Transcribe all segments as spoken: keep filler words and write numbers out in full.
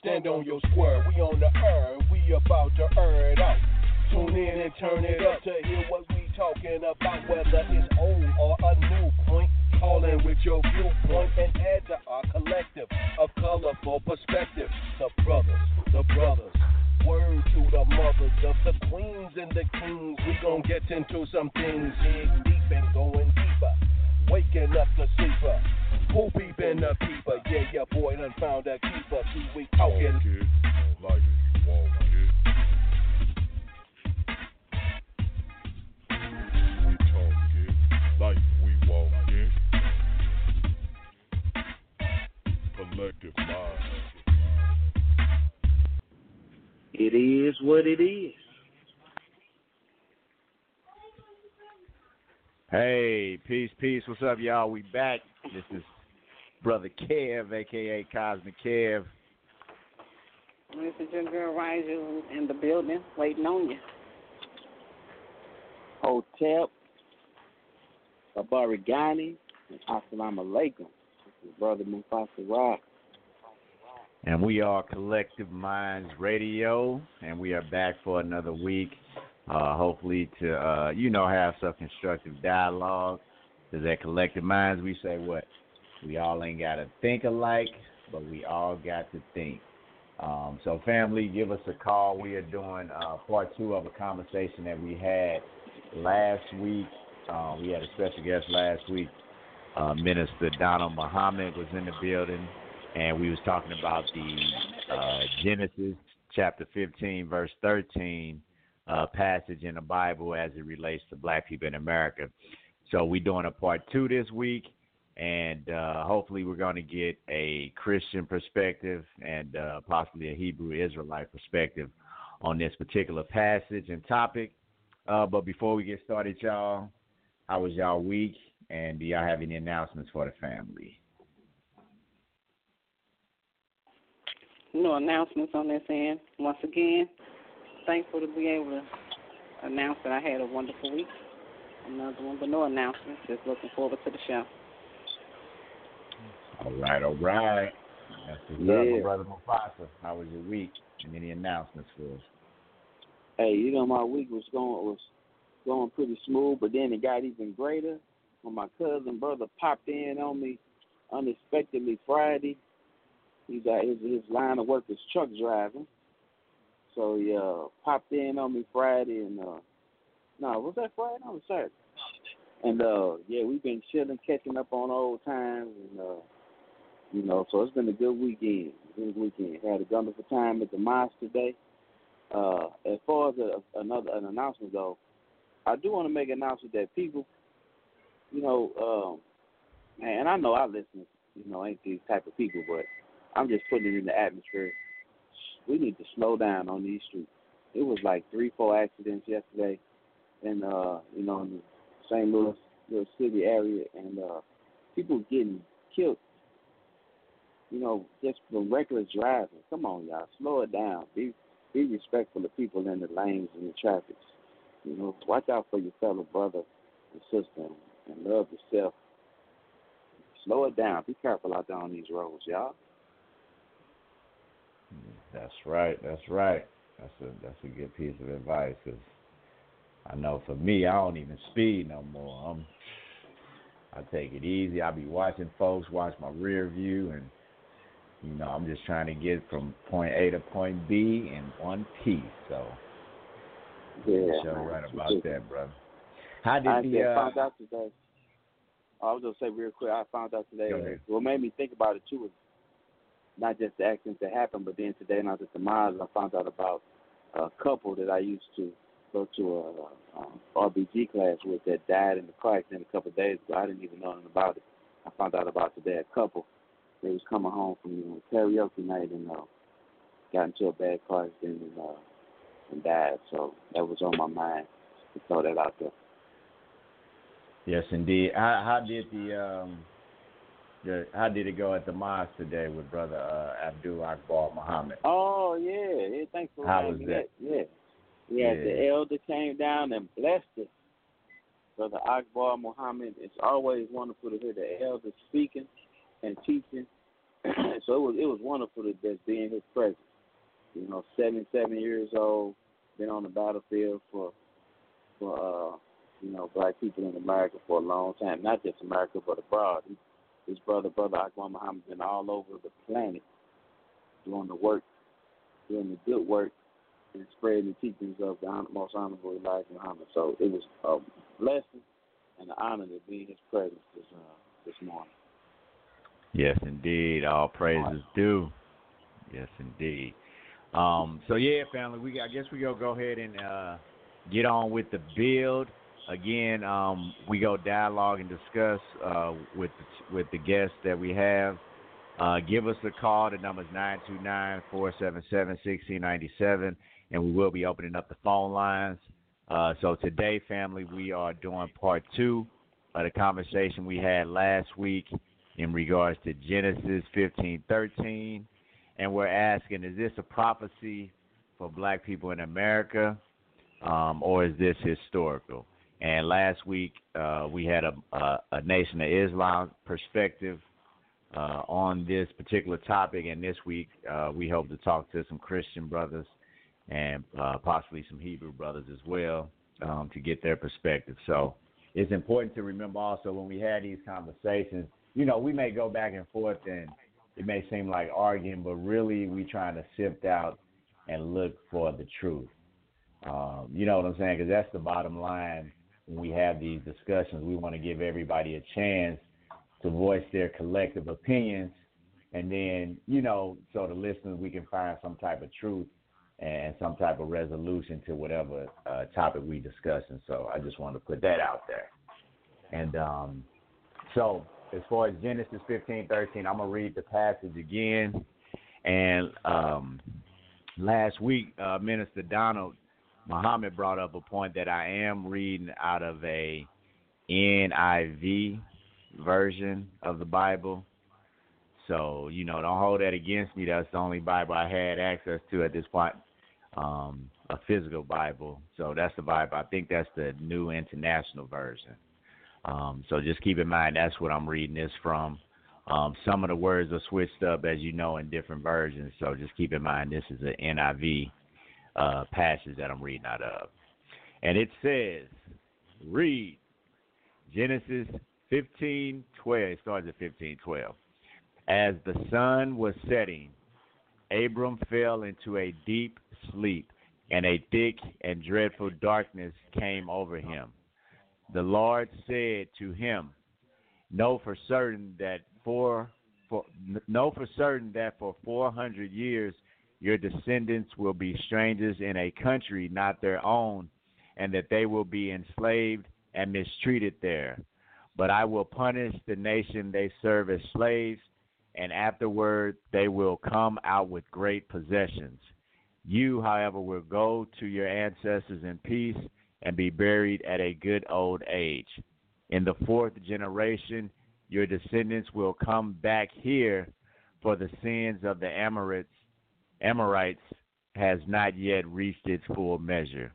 stand on your square. We on the earth, we about to earn it out. Tune in and turn it up to hear what we talking about, whether it's old or a new point. Call in with your viewpoint and add to our collective of colorful perspective. The brothers, the brothers. Word to the mothers of the queens and the kings. We gon' get into some things, dig deep and going deeper. Waking up the sleeper, who peeping the peeper? Yeah, your boy done found a keeper. See, we talking. Kid, like it, walk it. We talk it, like we walk it. Collective mind. It is what it is. Hey, peace, peace. What's up, y'all? We back. This is Brother Kev, a k a. Cosmic Kev. This is your girl, Riju, in the building, waiting on you. Hotep, Abarigani, and Assalamu Alaikum. This is Brother Mufasa Rock. And we are Collective Minds Radio, and we are back for another week. Uh, hopefully to, uh, you know, have some constructive dialogue. Because at Collective Minds, we say what? We all ain't got to think alike, but we all got to think. Um, so, family, give us a call. We are doing uh, part two of a conversation that we had last week. Uh, we had a special guest last week. Uh, Minister Donald Muhammad was in the building. And we was talking about the uh, Genesis chapter fifteen, verse thirteen uh, passage in the Bible as it relates to black people in America. So we're doing a part two this week, and uh, hopefully we're going to get a Christian perspective and uh, possibly a Hebrew Israelite perspective on this particular passage and topic. Uh, but before we get started, y'all, how was y'all week? And do y'all have any announcements for the family? No announcements on this end. Once again, thankful to be able to announce that I had a wonderful week. Another one, but no announcements. Just looking forward to the show. All right, all right. That's what's yeah. up, my brother Mufasa. How was your week? And any announcements for us? Hey, you know, my week was going was going pretty smooth, but then it got even greater when my cousin brother popped in on me unexpectedly Friday. He's got his, his line of work is truck driving. So he uh, popped in on me Friday and uh no, was that Friday? No, it was Saturday. And uh yeah, we've been chilling, catching up on old times and uh you know, so it's been a good weekend. Good weekend. Had a wonderful time at the mosque today. Uh as far as a, another an announcement though, I do want to make an announcement that people, you know, um and I know our listeners, you know, ain't these type of people, but I'm just putting it in the atmosphere. We need to slow down on these streets. It was like three, four accidents yesterday in, uh, you know, in the Saint Louis little city area, and uh, people getting killed, you know, just from reckless driving. Come on, y'all, slow it down. Be be respectful of people in the lanes and the traffic. You know, watch out for your fellow brother and sister, and love yourself. Slow it down. Be careful out there on these roads, y'all. That's right. That's right. That's a that's a good piece of advice. Cause I know for me, I don't even speed no more. I'm, I take it easy. I be watching folks, watch my rear view, and you know I'm just trying to get from point A to point B in one piece. So yeah, you're right about that, brother. How did I the? Uh, found out today. I was gonna say real quick. I found out today. Uh, what made me think about it too was not just the accident that happened, but then today, not just the miles, I found out about a couple that I used to go to a, a, R B G class with that died in the car accident a couple of days ago. I didn't even know anything about it. I found out about today a couple. They was coming home from you know, karaoke night and uh, got into a bad car accident and, uh, and died. So that was on my mind to throw that out there. Yes, indeed. How, how did the um, the how did it go at the mosque today with Brother uh, Abdul Akbar Muhammad? Oh yeah, yeah. Thanks for how was that. that? Yeah, yeah. Yeah. The elder came down and blessed us. Brother Akbar Muhammad. It's always wonderful to hear the elder speaking and teaching. So so it was it was wonderful to just be in his presence. You know, seventy-seven years old, been on the battlefield for for uh, you know, black people in America for a long time. Not just America, but abroad. He, his brother, brother Akbar Muhammad, been all over the planet doing the work, doing the good work, and spreading the teachings of the hon- most honorable Elijah Muhammad. So it was a blessing and an honor to be in his presence this uh, this morning. Yes, indeed. All praises due. Yes, indeed. Um, so yeah, family, we I guess we go go ahead and uh, get on with the build. Again, um, we go dialogue and discuss uh, with the, with the guests that we have. Uh, give us a call. The number is nine two nine, four seven seven, one six nine seven, and we will be opening up the phone lines. Uh, so today, family, we are doing part two of the conversation we had last week in regards to Genesis fifteen thirteen. And we're asking, is this a prophecy for black people in America, um, or is this historical? And last week uh, we had a, a, a Nation of Islam perspective uh, on this particular topic, and this week uh, we hope to talk to some Christian brothers and uh, possibly some Hebrew brothers as well um, to get their perspective. So it's important to remember also when we had these conversations, you know, we may go back and forth and it may seem like arguing, but really we trying to sift out and look for the truth. Um, you know what I'm saying? Because that's the bottom line when we have these discussions. We want to give everybody a chance to voice their collective opinions, and then, you know, so the listeners, we can find some type of truth and some type of resolution to whatever uh, topic we discuss. And so I just wanted to put that out there. And um, so as far as Genesis fifteen thirteen, I'm going to read the passage again. And um, last week, uh, Minister Donald Muhammad brought up a point that I am reading out of a N I V version of the Bible. So, you know, don't hold that against me. That's the only Bible I had access to at this point, um, a physical Bible. So that's the Bible. I think that's the New International Version. Um, so just keep in mind that's what I'm reading this from. Um, some of the words are switched up, as you know, in different versions. So just keep in mind this is an N I V uh, passage that I'm reading out of. And it says, read Genesis fifteen twelve. It starts at fifteen twelve. As the sun was setting, Abram fell into a deep sleep, and a thick and dreadful darkness came over him. The Lord said to him, Know for certain that for, for know for certain that for four hundred years your descendants will be strangers in a country not their own, and that they will be enslaved and mistreated there. But I will punish the nation they serve as slaves, and afterward they will come out with great possessions. You, however, will go to your ancestors in peace and be buried at a good old age. In the fourth generation, your descendants will come back here, for the sins of the Amorites, Amorites has not yet reached its full measure.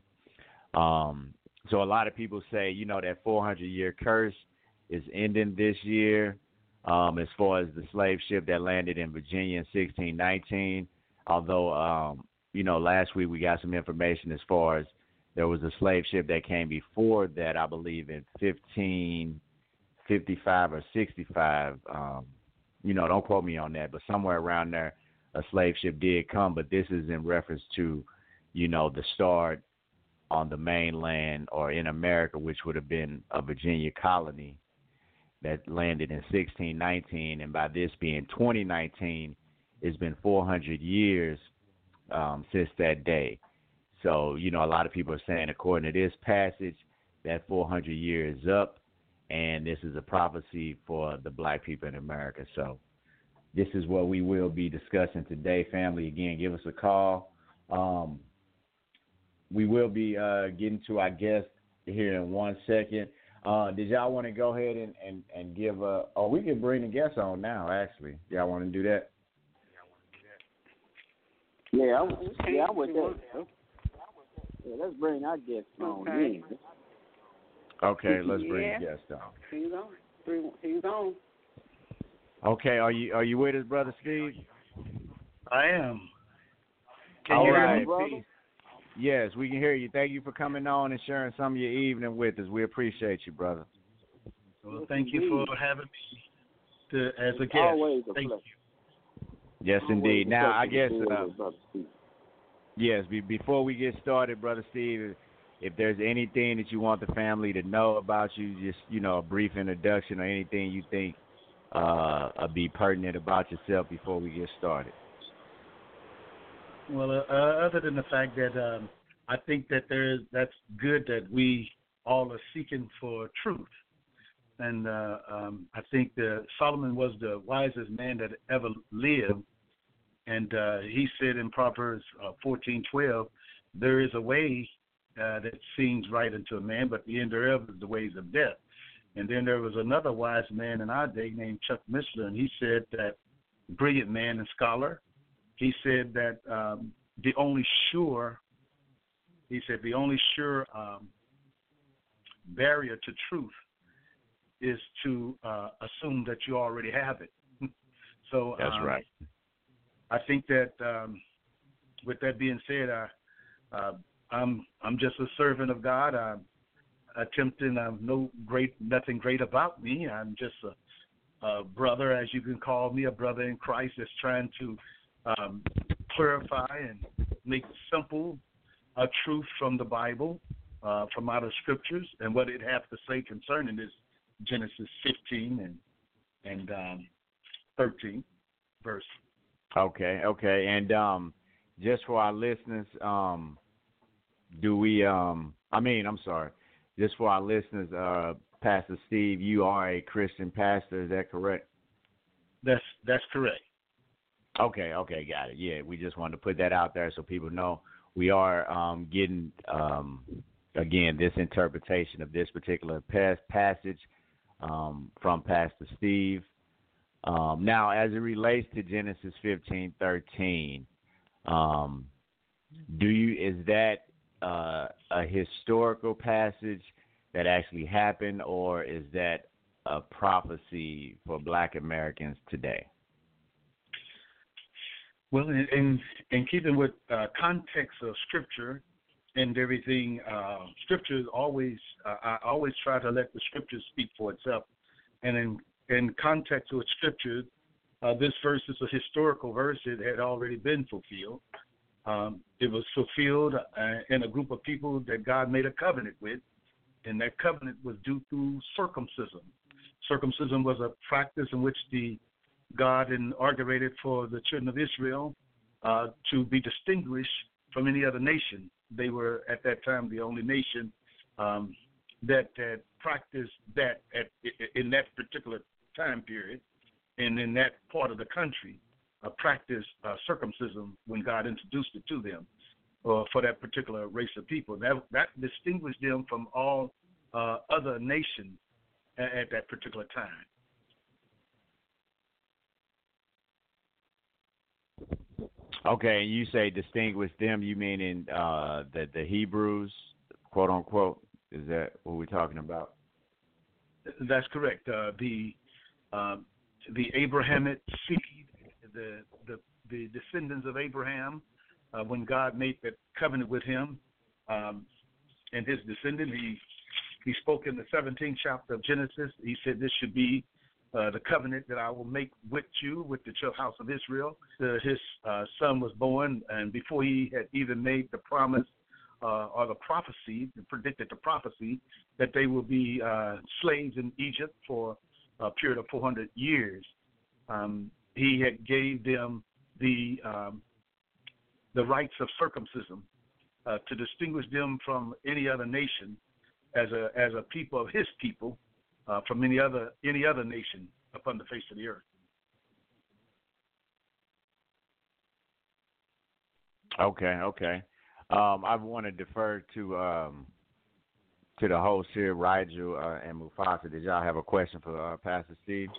Um, so a lot of people say, you know, that four hundred year curse is ending this year, um, as far as the slave ship that landed in Virginia in sixteen nineteen. Although, um, you know, last week we got some information as far as there was a slave ship that came before that, I believe, in fifteen fifty-five or sixty-five. Um, you know, don't quote me on that, but somewhere around there, a slave ship did come. But this is in reference to, you know, the start on the mainland or in America, which would have been a Virginia colony that landed in sixteen nineteen. And by this being twenty nineteen, it's been four hundred years um, since that day. So, you know, a lot of people are saying, according to this passage, that four hundred years is up, and this is a prophecy for the black people in America. So this is what we will be discussing today, family. Again, give us a call. Um, we will be uh, getting to our guest here in one second. Uh, did y'all want to go ahead and, and, and give a – oh, we can bring the guest on now, actually. Y'all want to do that? Yeah, I, yeah, I'm with that. Yeah, let's bring our guest on Okay. in. Okay, let's bring Yeah. the guest on. He's on. He's on. Okay, are you are you with us, brother Steve? I am. Can All you right, hear me? brother? Yes, we can hear you. Thank you for coming on and sharing some of your evening with us. We appreciate you, brother. Well, thank you for having me to, as a It's guest. always a Thank pleasure. you. Yes, Always indeed. a Now, I pleasure guess, to be uh, with Brother Steve. yes, be, before we get started, brother Steve, if there's anything that you want the family to know about you, just, you know, a brief introduction or anything you think uh, uh, be pertinent about yourself before we get started. Well, uh, uh, other than the fact that um, I think that there is, that's good that we all are seeking for truth. And uh, um, I think that Solomon was the wisest man that ever lived. And uh, he said in Proverbs uh, fourteen twelve, there is a way uh, that seems right unto a man, but the end thereof is the ways of death. And then there was another wise man in our day named Chuck Missler, and he said that, brilliant man and scholar, he said that um, the only sure, he said the only sure um, barrier to truth is to uh, assume that you already have it. So That's um, right. I think that um, with that being said, I, uh, I'm I'm just a servant of God. I'm attempting. I'm no great, nothing great about me. I'm just a, a brother, as you can call me, a brother in Christ that's trying to um, clarify and make simple a truth from the Bible, uh, from out of Scriptures, and what it has to say concerning this Genesis fifteen and and um, thirteen verse. Okay, okay. And um, just for our listeners, um, do we, um, I mean, I'm sorry, just for our listeners, uh, Pastor Steve, you are a Christian pastor, is that correct? That's that's correct. Okay, okay, got it. Yeah, we just wanted to put that out there so people know we are um, getting, um, again, this interpretation of this particular pas- passage um, from Pastor Steve. Um, now, as it relates to Genesis fifteen thirteen, um, do you is that uh, a historical passage that actually happened, or is that a prophecy for Black Americans today? Well, in in, in keeping with uh, context of Scripture and everything, uh, Scripture is always uh, I always try to let the Scripture speak for itself, and in in context with Scripture, uh, this verse is a historical verse. It had already been fulfilled. Um, it was fulfilled uh, in a group of people that God made a covenant with, and that covenant was due through circumcision. Circumcision was a practice in which the God inaugurated for the children of Israel uh, to be distinguished from any other nation. They were at that time the only nation um, that had practiced that at, in that particular time period, and in that part of the country, uh, practiced uh, circumcision when God introduced it to them, or for that particular race of people. That that distinguished them from all uh, other nations at, at that particular time. Okay, and you say distinguish them, you mean in uh, the, the Hebrews, quote unquote? Is that what we're talking about? That's correct. Uh, the um, the Abrahamic seed, the the, the descendants of Abraham, uh, when God made that covenant with him um, and his descendant, he he spoke in the seventeenth chapter of Genesis. He said, "This should be uh, the covenant that I will make with you, with the house of Israel." The, his uh, son was born, and before he had even made the promise uh, or the prophecy, predicted the prophecy that they will be uh, slaves in Egypt for a period of four hundred years. Um, he had gave them the um, the rites of circumcision uh, to distinguish them from any other nation as a as a people of his people uh, from any other any other nation upon the face of the earth. Okay, okay. Um, I want to defer to um, to the hosts here, Rigel uh, and Mufasa. Did y'all have a question for uh, Pastor Steve?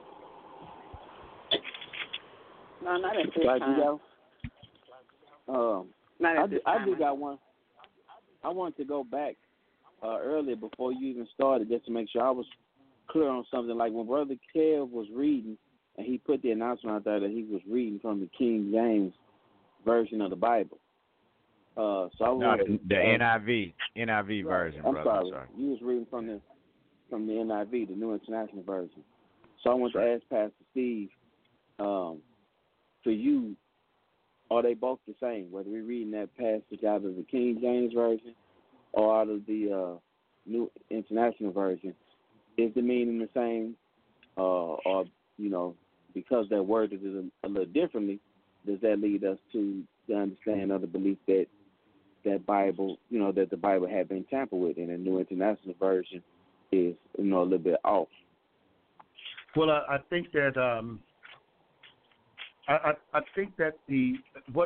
No, not at this Like time. you go, um, Not I at do, this I time. do got one. I wanted to go back uh, earlier before you even started just to make sure I was clear on something. Like when Brother Kev was reading and he put the announcement out there that he was reading from the King James version of the Bible. Uh, so I no, wanted, the, the uh, N I V, N I V right. version, I'm brother. sorry. I'm sorry. You was reading from the from the N I V, the New International Version. So I want to ask Pastor Steve, um, for you, are they both the same? Whether we're reading that passage out of the King James Version or out of the uh, New International Version, is the meaning the same? Uh, or, you know, because they're worded a, a little differently, does that lead us to the understanding of the belief that that Bible, you know, that the Bible had been tampered with, and the New International Version is, you know, a little bit off? Well, I, I think that um, I, I, I think that the what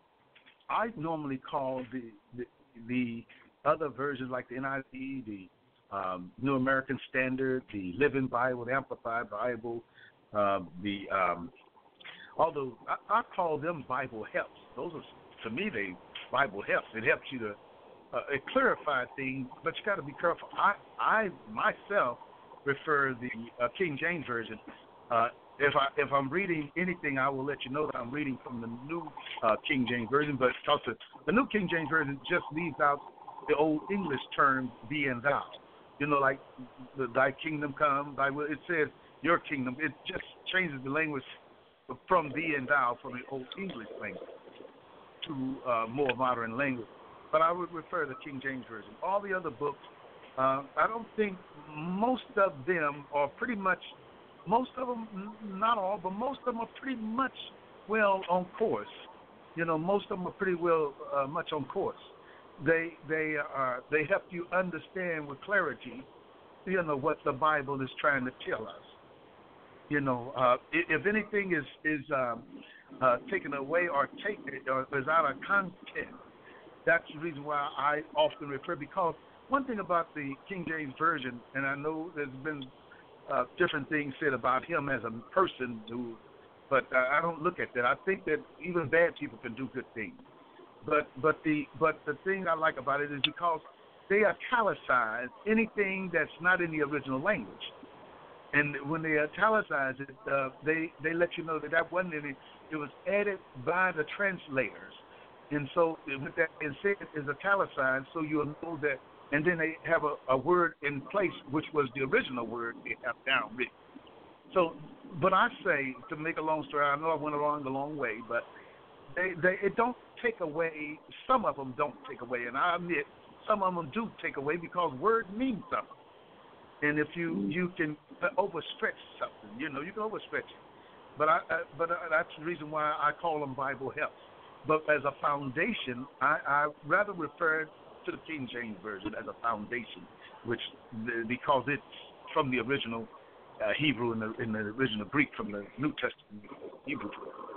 I normally call the the, the other versions, like the N I V, the um, New American Standard, the Living Bible, the Amplified Bible, um, the um, although I, I call them Bible helps. Those are, to me, they Bible helps. It helps you to uh, it clarify things, but you got to be careful. I I myself prefer the uh, King James Version. Uh, if I if I'm reading anything, I will let you know that I'm reading from the New uh, King James Version. But because the, the New King James Version just leaves out the old English term "thee" and "thou." You know, like the, "thy kingdom come," thy will. It says "your kingdom." It just changes the language from "thee" and "thou" from the old English language to uh, more modern language. But I would refer to the King James Version. All the other books, uh, I don't think most of them are pretty much. Most of them, not all, but most of them are pretty much well on course. You know, most of them are pretty well uh, much on course. They they are they help you understand with clarity, you know, what the Bible is trying to tell us. You know, uh, if, if anything is is um, uh, taken away or taken or is out of context, that's the reason why I often refer. Because one thing about the King James Version, and I know there's been Uh, different things said about him as a person, who, but uh, I don't look at that. I think that even bad people can do good things. But but the but the thing I like about it is because they italicize anything that's not in the original language, and when they italicize it, uh, they they let you know that that wasn't any. It was added by the translators, and so with that being said, is italicized, so you'll know that. And then they have a, a word in place, which was the original word they have down written. So, but I say, to make a long story, I know I went along the long way, but they, they it don't take away, some of them don't take away, and I admit some of them do take away because word means something. And if you, you can overstretch something, you know, you can overstretch it. But I, I but I, that's the reason why I call them Bible helps. But as a foundation, I, I rather refer to the King James Version as a foundation, which because it's from the original uh, Hebrew and the, in the original Greek from the New Testament Hebrew.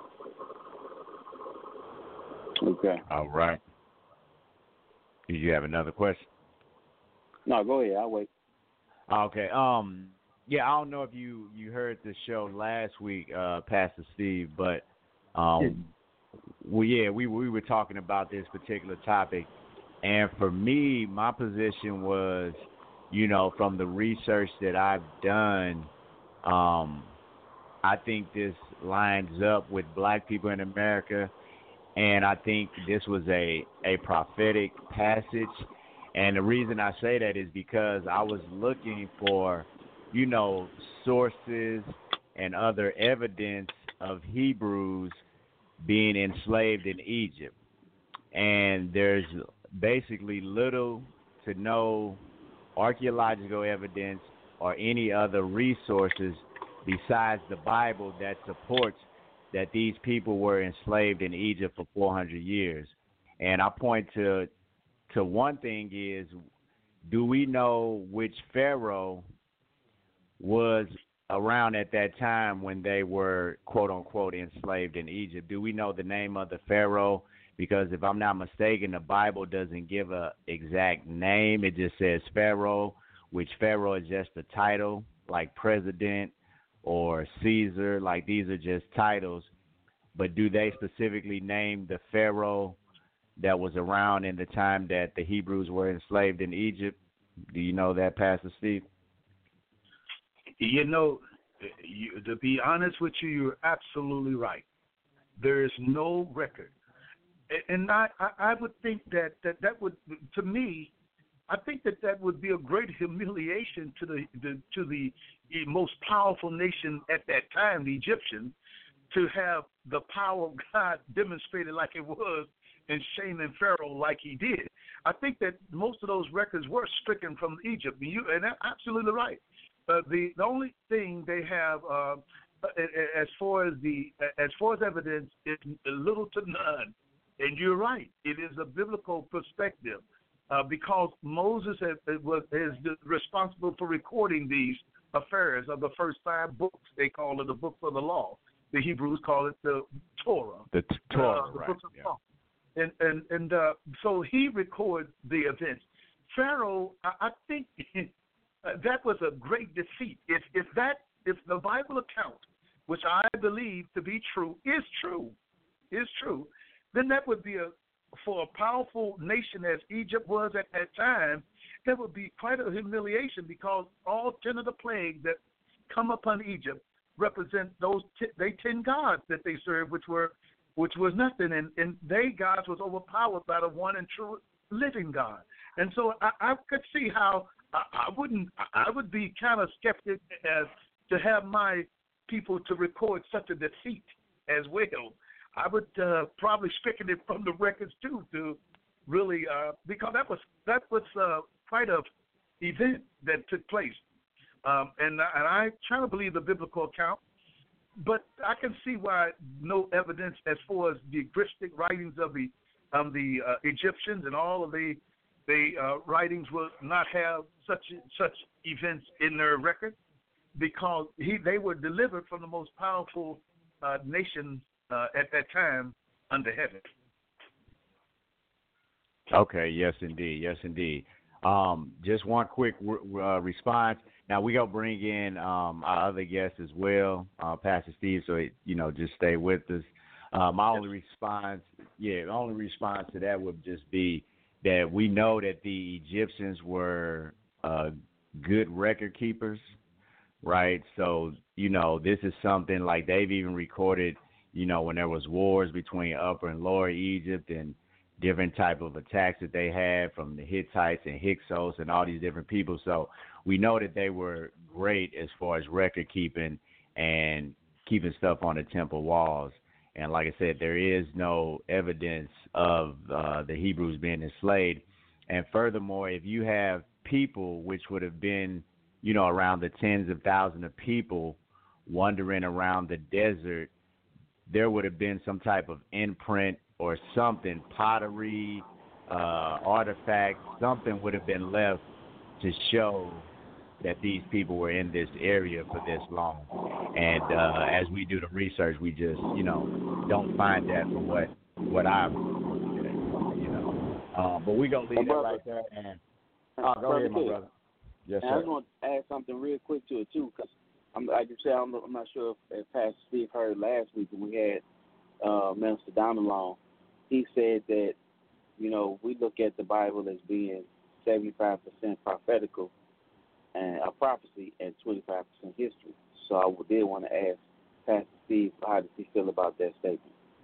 Okay. All right. Did you have another question? No, go ahead. I'll wait. Okay. Um. Yeah, I don't know if you, you heard the show last week, uh, Pastor Steve, but um, well, yeah, we we were talking about this particular topic. And for me, my position was, you know, from the research that I've done, um, I think this lines up with black people in America. And I think this was a, a prophetic passage. And the reason I say that is because I was looking for, you know, sources and other evidence of Hebrews being enslaved in Egypt. And there's basically little to no archaeological evidence or any other resources besides the Bible that supports that these people were enslaved in Egypt for four hundred years. And I point to to one thing is, do we know which Pharaoh was around at that time when they were, quote unquote, enslaved in Egypt? Do we know the name of the Pharaoh? Because if I'm not mistaken, the Bible doesn't give a exact name. It just says Pharaoh, which Pharaoh is just a title, like president or Caesar. Like these are just titles. But do they specifically name the Pharaoh that was around in the time that the Hebrews were enslaved in Egypt? Do you know that, Pastor Steve? You know, you, to be honest with you, you're absolutely right. There is no record. And I, I would think that, that that would, to me, I think that that would be a great humiliation to the, the to the most powerful nation at that time, the Egyptians, to have the power of God demonstrated like it was and shaming Pharaoh like he did. I think that most of those records were stricken from Egypt. You, and that's absolutely right. Uh, the the only thing they have, uh, as far as the as far as evidence, is little to none. And you're right. It is a biblical perspective uh, because Moses has, was, is responsible for recording these affairs of the first five books. They call it the books of the law. The Hebrews call it the Torah. The t- Torah, uh, the right. books of Yeah. law. And and and uh, so he records the events. Pharaoh, I, I think that was a great defeat. If if that if the Bible account, which I believe to be true, is true, is true, then that would be a for a powerful nation as Egypt was at that time. That would be quite a humiliation because all ten of the plagues that come upon Egypt represent those t- they ten gods that they served, which were which was nothing, and, and they gods was overpowered by the one and true living God. And so I, I could see how I, I wouldn't I would be kind of skeptic as to have my people to record such a defeat as well. I would uh, probably stricken it from the records too to really uh, because that was that was uh, quite a event that took place. Um, and, and I try to believe the biblical account, but I can see why no evidence as far as the linguistic writings of the um, the uh, Egyptians and all of the the uh, writings will not have such such events in their record because he they were delivered from the most powerful uh, nation uh, at that time under heaven. Okay. Yes, indeed. Yes, indeed. Um, just one quick uh, response. Now we gonna bring in um, our other guests as well, uh, Pastor Steve. So it, you know, just stay with us. Uh, my only response, yeah, the only response to that would just be that we know that the Egyptians were uh, good record keepers, right? So you know, this is something like they've even recorded. You know, when there was wars between Upper and Lower Egypt and different type of attacks that they had from the Hittites and Hyksos and all these different people. So we know that they were great as far as record keeping and keeping stuff on the temple walls. And like I said, there is no evidence of uh, the Hebrews being enslaved. And furthermore, if you have people which would have been, you know, around the tens of thousands of people wandering around the desert, there would have been some type of imprint or something, pottery, uh, artifact, something would have been left to show that these people were in this area for this long. And uh, as we do the research, we just, you know, don't find that for what what I've, you know. Uh, but we're going to leave that right there. And oh, go ahead, my brother. Yes, sir. I just want to add something real quick to it, too, because I'm, like you said, I'm, I'm not sure if, if Pastor Steve heard last week when we had uh, Minister Donald on. He said that, you know, we look at the Bible as being seventy-five percent prophetical and a prophecy and twenty-five percent history. So I did want to ask Pastor Steve, how does he feel about that statement?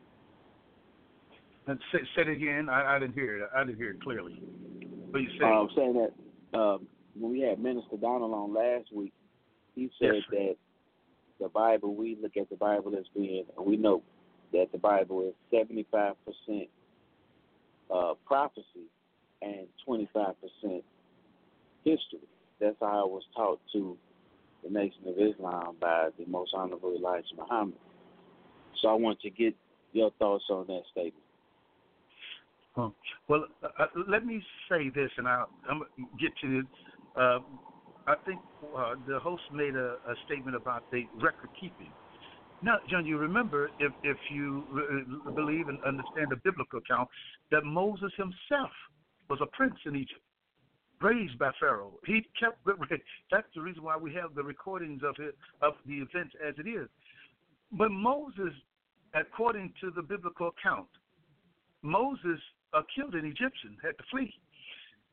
And say, say it again. I, I didn't hear it. I didn't hear it clearly. What you saying? Uh, I'm saying that um, when we had Minister Donald on last week, he said yes, that the Bible, we look at the Bible as being, and we know that the Bible is seventy-five percent uh, prophecy and twenty-five percent history. That's how I was taught to the Nation of Islam by the Most Honorable Elijah Muhammad. So I want to get your thoughts on that statement. Huh. Well, uh, let me say this, and I'll, I'm going to get to it. Uh, I think uh, the host made a, a statement about the record keeping. Now, John, you remember, if, if you uh, believe and understand the biblical account, that Moses himself was a prince in Egypt, raised by Pharaoh. He kept, that's the reason why we have the recordings of it, of the events as it is. But Moses, according to the biblical account, Moses uh, killed an Egyptian, had to flee.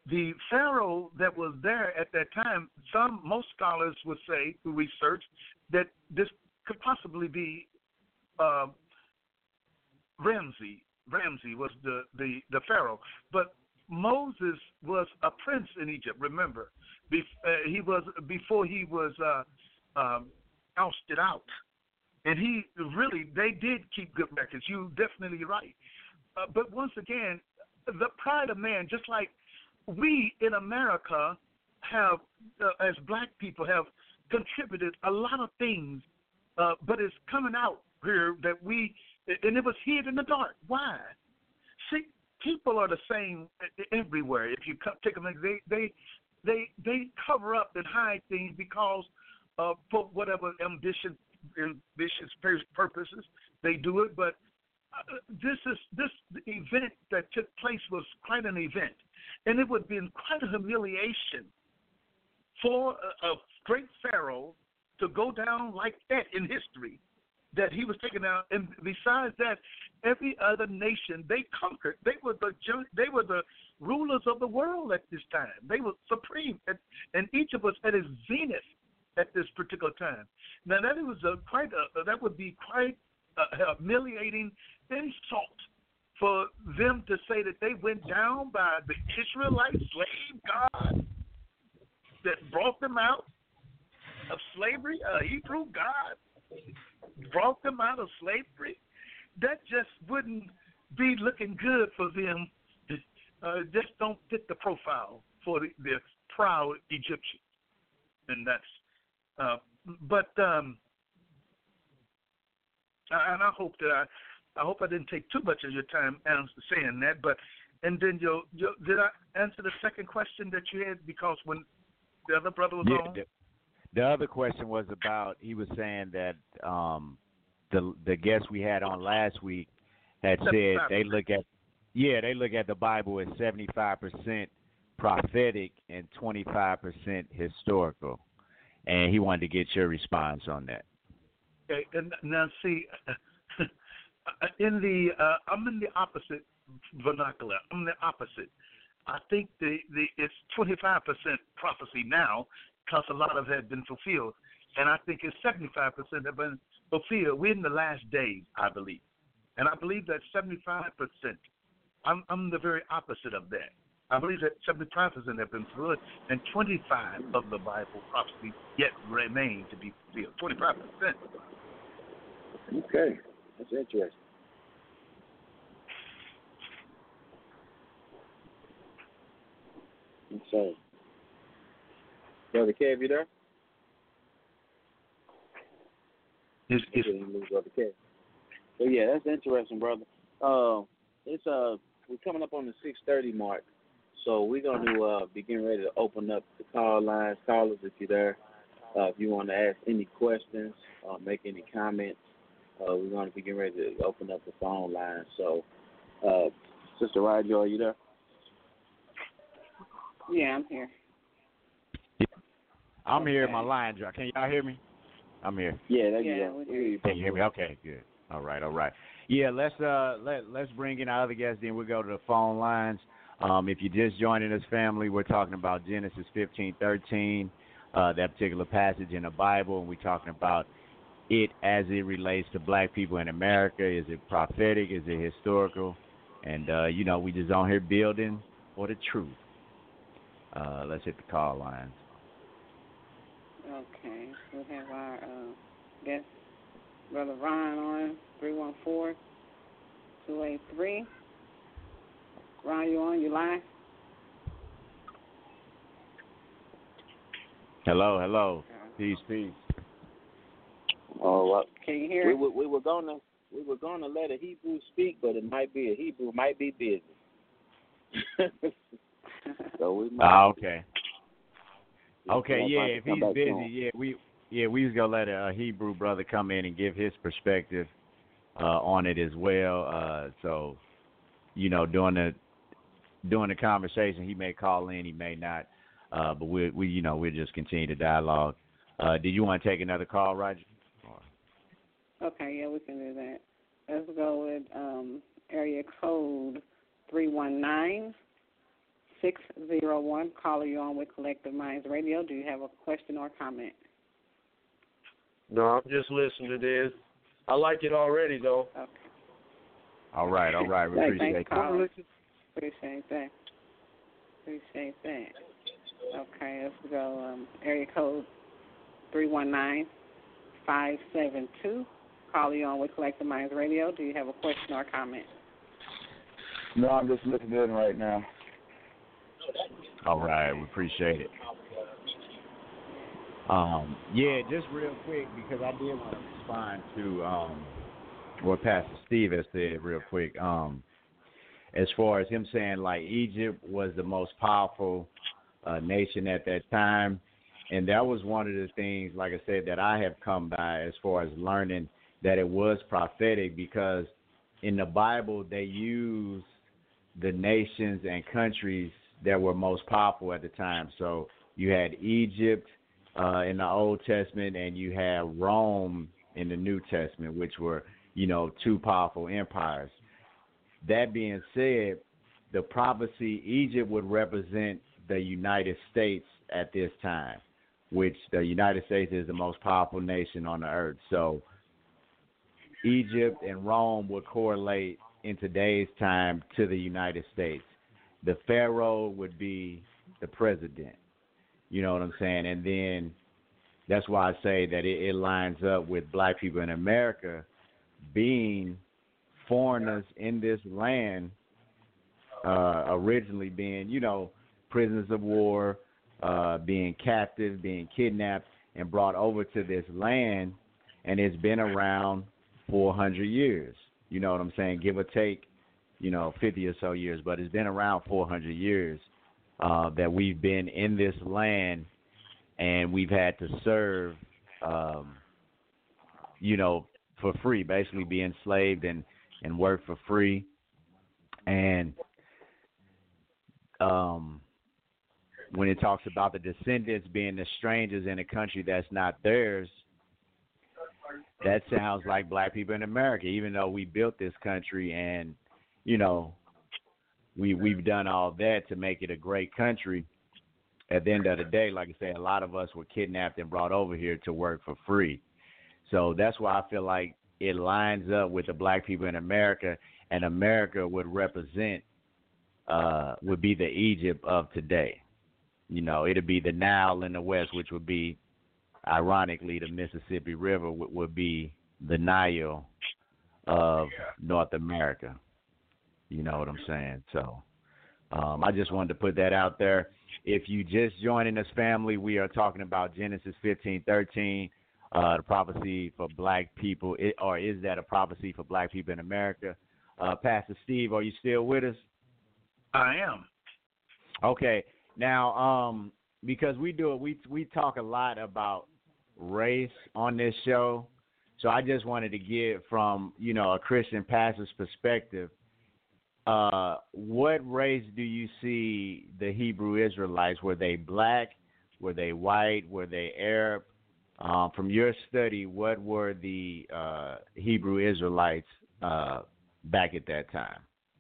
the Pharaoh that was there at that time, some most scholars would say who research that this could possibly be uh, Ramsey. Ramsey was the, the, the Pharaoh, but Moses was a prince in Egypt. Remember, Bef- uh, he was before he was uh, um, ousted out, and he really they did keep good records. You're definitely right, uh, but once again, the pride of man, just like we in America have, uh, as black people, have contributed a lot of things, uh, but it's coming out here that we, and it was hid in the dark. Why? See, people are the same everywhere. If you take them, they they they they cover up and hide things because uh, for whatever ambition, ambitious purposes they do it. But uh, this is this event that took place was quite an event. And it would have been quite a humiliation for a, a great Pharaoh to go down like that in history, that he was taken out. And besides that, every other nation they conquered. They were the they were the rulers of the world at this time. They were supreme, and, and Egypt was at its zenith at this particular time. Now that was a quite a, that would be quite a humiliating insult for them to say that they went down by the Israelite slave God that brought them out of slavery, a Hebrew God brought them out of slavery. That just wouldn't be looking good for them. Uh, just don't fit the profile for the, the proud Egyptian. And that's, uh, but, um, and I hope that I, I hope I didn't take too much of your time saying that, but and then you did I answer the second question that you had, because when the other brother was yeah, on? The, the other question was about, he was saying that um, the the guest we had on last week had said they look at yeah they look at the Bible as seventy-five percent prophetic and twenty-five percent historical, and he wanted to get your response on that. Okay, and now see. In the, uh, I'm in the opposite vernacular. I'm the opposite. I think the, the it's twenty-five percent prophecy now, because a lot of it had been fulfilled, and I think it's seventy-five percent have been fulfilled. We're in the last days, I believe, and I believe that seventy-five percent. I'm I'm the very opposite of that. I believe that seventy-five percent have been fulfilled, and twenty-five of the Bible prophecy yet remain to be fulfilled. twenty-five percent. Okay. That's interesting. So, Brother Kev, you there? It's, it's, Brother Kev. So yeah, that's interesting, brother. Uh, it's uh, we're coming up on the six thirty mark, so we're going to uh, be getting ready to open up the call lines. Callers, if you're there, uh, if you want to ask any questions or make any comments. Uh, we're going to be getting ready to open up the phone line. So, uh, Sister Roger, are you there? Yeah, I'm here. I'm okay. here. My line drop. Can y'all hear me? I'm here. Yeah, there yeah, you go. Hear you. Can you hear me? Okay, good. All right, all right. Yeah, let's uh let let's bring in our other guests. Then we'll go to the phone lines. Um, if you're just joining us, family, we're talking about Genesis fifteen thirteen, uh, that particular passage in the Bible, and we're talking about it as it relates to black people in America. Is it prophetic? Is it historical? And, uh, you know, we just on here building for the truth. Uh, let's hit the call lines. Okay. We'll have our uh, guest, Brother Ron, on three one four, two eight three. Ron, you on? You live? Hello, hello. Peace, peace. Oh, well, can you hear? We were, we were gonna we were gonna let a Hebrew speak, but it might be a Hebrew might be busy. so we might. Oh, okay. Okay, so yeah. If he's busy, on. yeah, we yeah we was gonna let a, a Hebrew brother come in and give his perspective uh, on it as well. Uh, so, you know, during the during the conversation, he may call in, he may not. Uh, but we we you know we'll just continue the dialogue. Uh, did you want to take another call, Roger? Okay, yeah, we can do that. Let's go with um, area code three one nine, six zero one. Caller, you on with Collective Minds Radio. Do you have a question or comment? No, I'm just listening to this. I like it already, though. Okay. All right, all right. We Right, appreciate thanks, that. caller. Appreciate that. Appreciate that. Okay, let's go. Um, area code three one nine, five seven two. Call you on with Collective Minds Radio. Do you have a question or comment? No, I'm just listening in right now. All right, we appreciate it. Um, yeah, just real quick, because I did want to respond to um, what Pastor Steve has said real quick. Um, as far as him saying, like, Egypt was the most powerful uh, nation at that time. And that was one of the things, like I said, that I have come by as far as learning that it was prophetic, because in the Bible they use the nations and countries that were most powerful at the time. So you had Egypt uh, in the Old Testament, and you had Rome in the New Testament, which were, you know, two powerful empires. That being said, the prophecy, Egypt would represent the United States at this time, which the United States is the most powerful nation on the earth. So Egypt and Rome would correlate in today's time to the United States. The pharaoh would be the president. You know what I'm saying? And then that's why I say that it, it lines up with black people in America being foreigners in this land, uh, originally being, you know, prisoners of war, uh, being captive, being kidnapped, and brought over to this land, and it's been around four hundred years. You know what I'm saying? Give or take, you know, fifty or so years, but it's been around four hundred years uh, that we've been in this land, and we've had to serve, um, you know, for free, basically be enslaved and, and work for free. And um, when it talks about the descendants being the strangers in a country that's not theirs, that sounds like black people in America, even though we built this country and, you know, we, we've done all that to make it a great country. At the end of the day, like I said, a lot of us were kidnapped and brought over here to work for free. So that's why I feel like it lines up with the black people in America, and America would represent, uh, would be the Egypt of today. You know, it'd be the Nile in the West, which would be, ironically, the Mississippi River would, would be the Nile of North America. You know what I'm saying? So um, I just wanted to put that out there. If you just joining us, family, we are talking about Genesis fifteen thirteen, uh, the prophecy for black people, it, or is that a prophecy for black people in America? Uh, Pastor Steve, are you still with us? I am. Okay. Now, um, because we do it, we we talk a lot about race on this show, so I just wanted to get from, you know, a Christian pastor's perspective, uh, what race do you see the Hebrew Israelites? Were they black? Were they white? Were they Arab? Um, from your study, what were the uh, Hebrew Israelites uh, back at that time?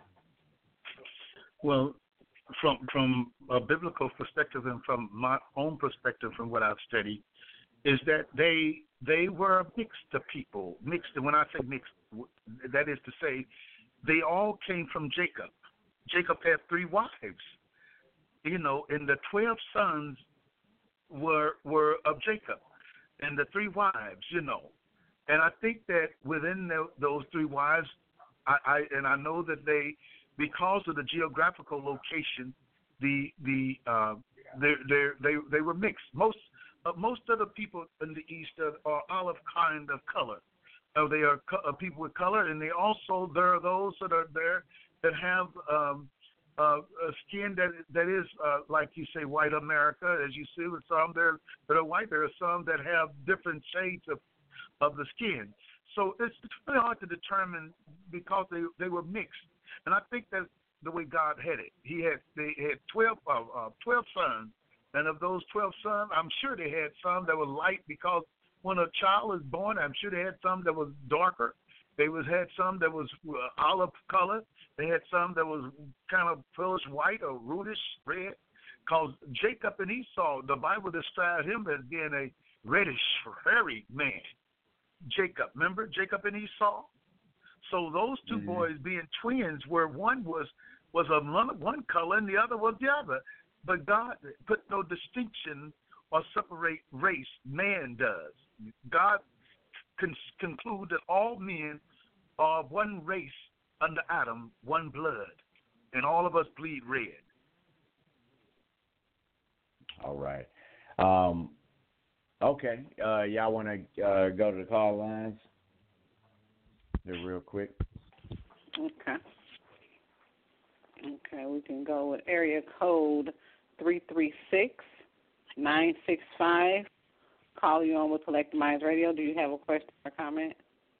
Well, from from a biblical perspective and from my own perspective, from what I've studied, is that they they were mixed people. Mixed, and when I say mixed, that is to say, they all came from Jacob. Jacob had three wives, you know, and the twelve sons were were of Jacob, and the three wives, you know. And I think that within the, those three wives, I, I and I know that they, because of the geographical location, the the uh, they they they they were mixed. Most uh, most of the people in the East are, are olive kind of color. Uh, they are co- uh, people with color, and they also there are those that are there that have um, uh, a skin that that is uh, like you say, white America, as you see with some there that are white. There are some that have different shades of of the skin. So it's, it's really hard to determine because they they were mixed. And I think that's the way God had it. He had they had twelve uh, uh, twelve sons, and of those twelve sons, I'm sure they had some that were light because when a child is born, I'm sure they had some that was darker, They was had some that was uh, olive color. They had some that was kind of purplish white or rudish red. Called Jacob and Esau, the Bible described him as being a reddish, hairy man. Jacob, remember Jacob and Esau? So those two mm-hmm. boys being twins, where one was was of one color and the other was the other. But God put no distinction or separate race. Man does. God con- conclude that all men are one race under Adam, one blood, and all of us bleed red. All right. Um, okay. Uh, y'all want to uh, go to the call lines? They're real quick. Okay. Okay, we can go with area code three three six, nine six five. Call you on with Collective Minds Radio. Do you have a question or comment?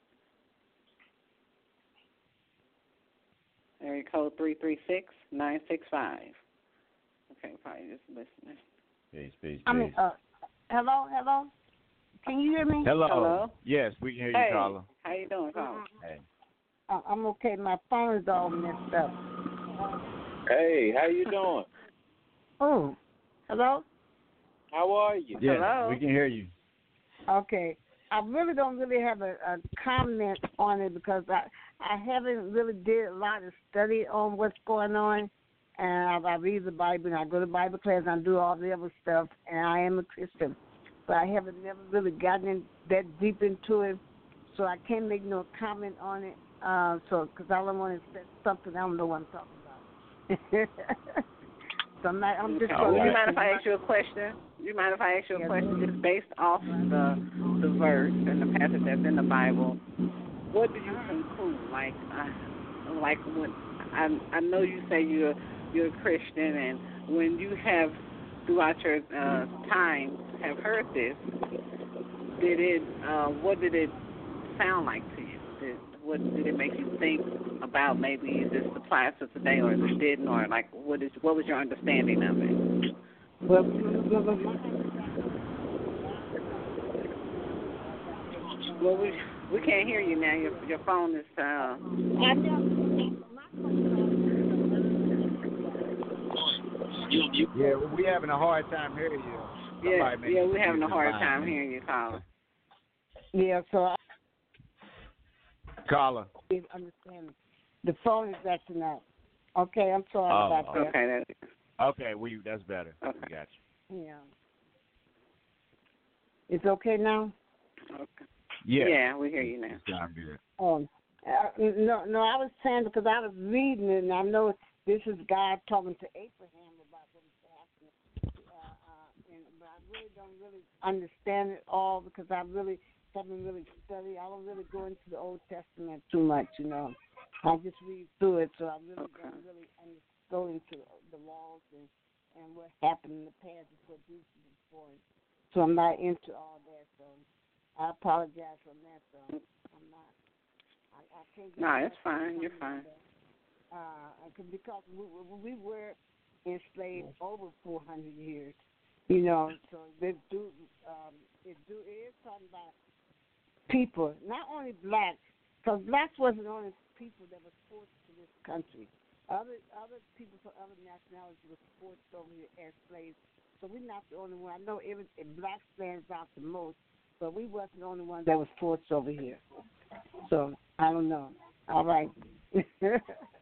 Area code three three six, nine six five. Okay, probably just listening. Peace, peace, peace. I mean, uh, hello, hello. Can you hear me? Hello. Hello. Yes, we can hear you, hey, caller. How you doing, caller? Hey. Uh, I'm okay. My phone is all messed up. Hey, how you doing? Oh, hello. How are you? Yes, hello. we can hear you. Okay. I really don't really have a, a comment on it because I I haven't really did a lot of study on what's going on. And I, I read the Bible, and I go to Bible class, and I do all the other stuff, and I am a Christian. But I haven't never really gotten in, that deep into it, so I can't make no comment on it. Uh, so, because I don't want to say something I don't know what I'm talking about. so I'm, not, I'm just. Okay. Well, you mind if I ask you a question? You mind if I ask you a yes. question? Just based off the the verse and the passage that's in the Bible, what do you conclude? Like, uh, like when I I know you say you're you're a Christian, and when you have throughout your uh, time have heard this, did it? Uh, what did it sound like to you? Did, what did it make you think about? Maybe this applies to today, or this didn't, or like what is what was your understanding of it? Well, well we we can't hear you now. Your your phone is. Uh, Yeah, we having a hard time hearing you. Yeah, yeah, we're having a hard time hearing you, caller. Yeah, so I caller. understand. The phone is acting up. Okay, I'm sorry oh, about that. Okay, that's okay. We that's better. Okay. We got you. Yeah. It's okay now. Okay. Yeah. Yeah, we hear you now. Oh, uh, no, no. I was saying because I was reading it, and I know this is God talking to Abraham about what is happening. Uh, uh, and, but I really don't really understand it all because I really haven't really studied. I don't really go into the Old Testament too much, you know. I just read through it, so I really okay. don't really under, go into the laws and, and what happened in the past before Jesus was born. So I'm not into all that, so I apologize on that, so I'm not. I, I can't no, it's fine. You're fine. Uh, because we, we were enslaved over four hundred years, you know. So they do, um, it do it is talking about people, not only blacks, because blacks wasn't the only people that was forced to this country. Other other people from other nationalities were forced over here as slaves. So we're not the only one. I know every black stands out the most, but we wasn't the only one that was forced over here. So I don't know. All right. Okay.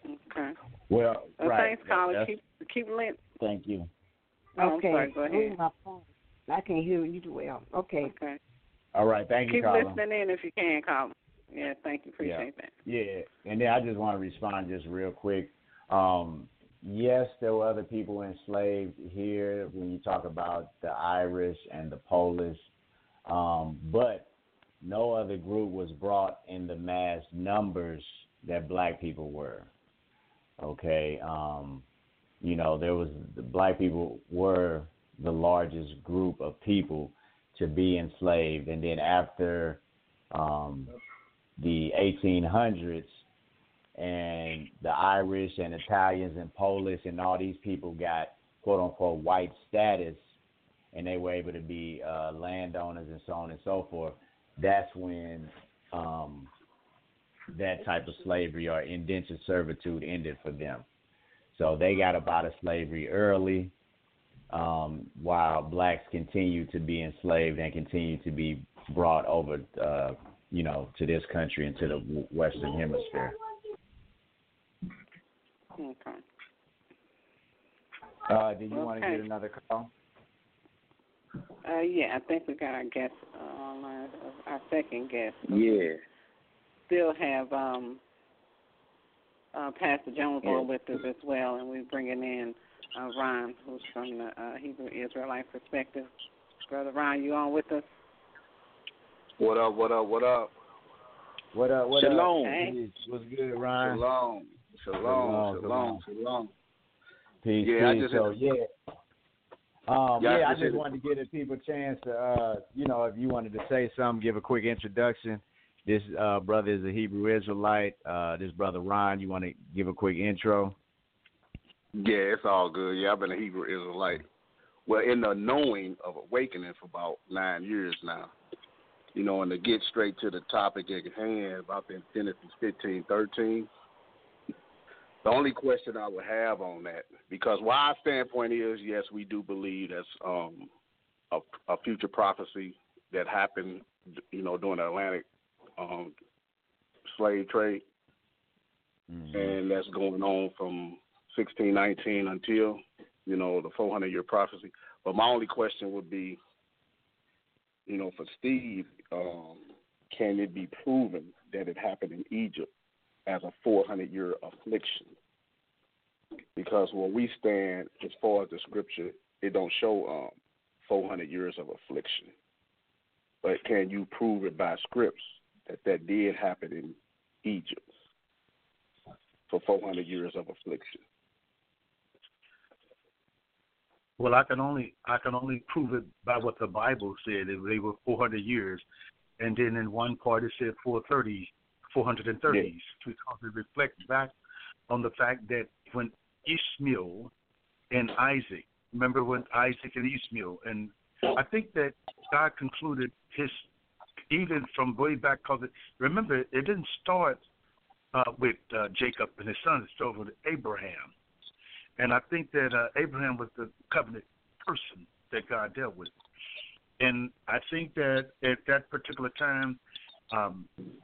Well, well right. Thanks, caller. That, keep keep lit. Thank you. Oh, okay. I'm sorry. Go ahead. My phone. I can't hear you well. Okay. Okay. All right. Thank you, Keep caller. listening in if you can, caller. Yeah. Thank you. Appreciate yeah. that. Yeah. And then I just want to respond just real quick. Um, yes, there were other people enslaved here when you talk about the Irish and the Polish, um, but no other group was brought in the mass numbers that black people were. Okay, um, you know, there was the black people were the largest group of people to be enslaved, and then after um, the eighteen hundreds, and the Irish and Italians and Polish and all these people got quote unquote white status, and they were able to be uh, landowners and so on and so forth. That's when um, that type of slavery or indentured servitude ended for them. So they got up out of slavery early, um, while blacks continue to be enslaved and continue to be brought over, uh, you know, to this country and to the Western Hemisphere. Okay. Uh, did you okay. want to get another call? Uh, yeah, I think we got our guest on our, our second guest. Yeah. Still have um, uh, Pastor Jones yeah. on with us as well, and we're bringing in uh, Ron, who's from the uh, Hebrew Israelite perspective. Brother Ron, you on with us? What up, what up, what up? What up, what Shalom. up? Hey. What's good, Ron? Shalom. Shalom, shalom, shalom. shalom. Peace, yeah, peace. I just so, yeah. Um, yeah, yeah, I I just, just wanted to give the people a chance to, uh, you know, if you wanted to say something, give a quick introduction. This uh, brother is a Hebrew Israelite. Uh, this brother Ron, you want to give a quick intro? Yeah, it's all good. Yeah, I've been a Hebrew Israelite. Well, in the knowing of awakening for about nine years now. You know, and to get straight to the topic at hand about the Genesis fifteen thirteen, the only question I would have on that, because what our standpoint is, yes, we do believe that's um, a, a future prophecy that happened, you know, during the Atlantic um, slave trade, mm-hmm. and that's going on from sixteen nineteen until, you know, the four hundred year prophecy. But my only question would be, you know, for Steve, um, can it be proven that it happened in Egypt as a four hundred year affliction? Because where we stand, as far as the scripture, it don't show um, four hundred years of affliction. But can you prove it by scripts that that did happen in Egypt for four hundred years of affliction? Well, I can only I can only prove it by what the Bible said. They were four hundred years, and then in one part it said four thirty, four hundred thirties, yeah. because it reflects back on the fact that when Ishmael and Isaac, remember when Isaac and Ishmael, and I think that God concluded his, even from way back, because it, remember, it didn't start uh, with uh, Jacob and his sons, it started with Abraham. And I think that uh, Abraham was the covenant person that God dealt with. And I think that at that particular time, um,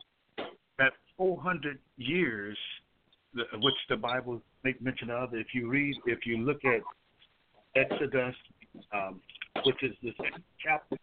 at four hundred years, which the Bible make mention of, if you read, if you look at Exodus, um, which is the second chapter,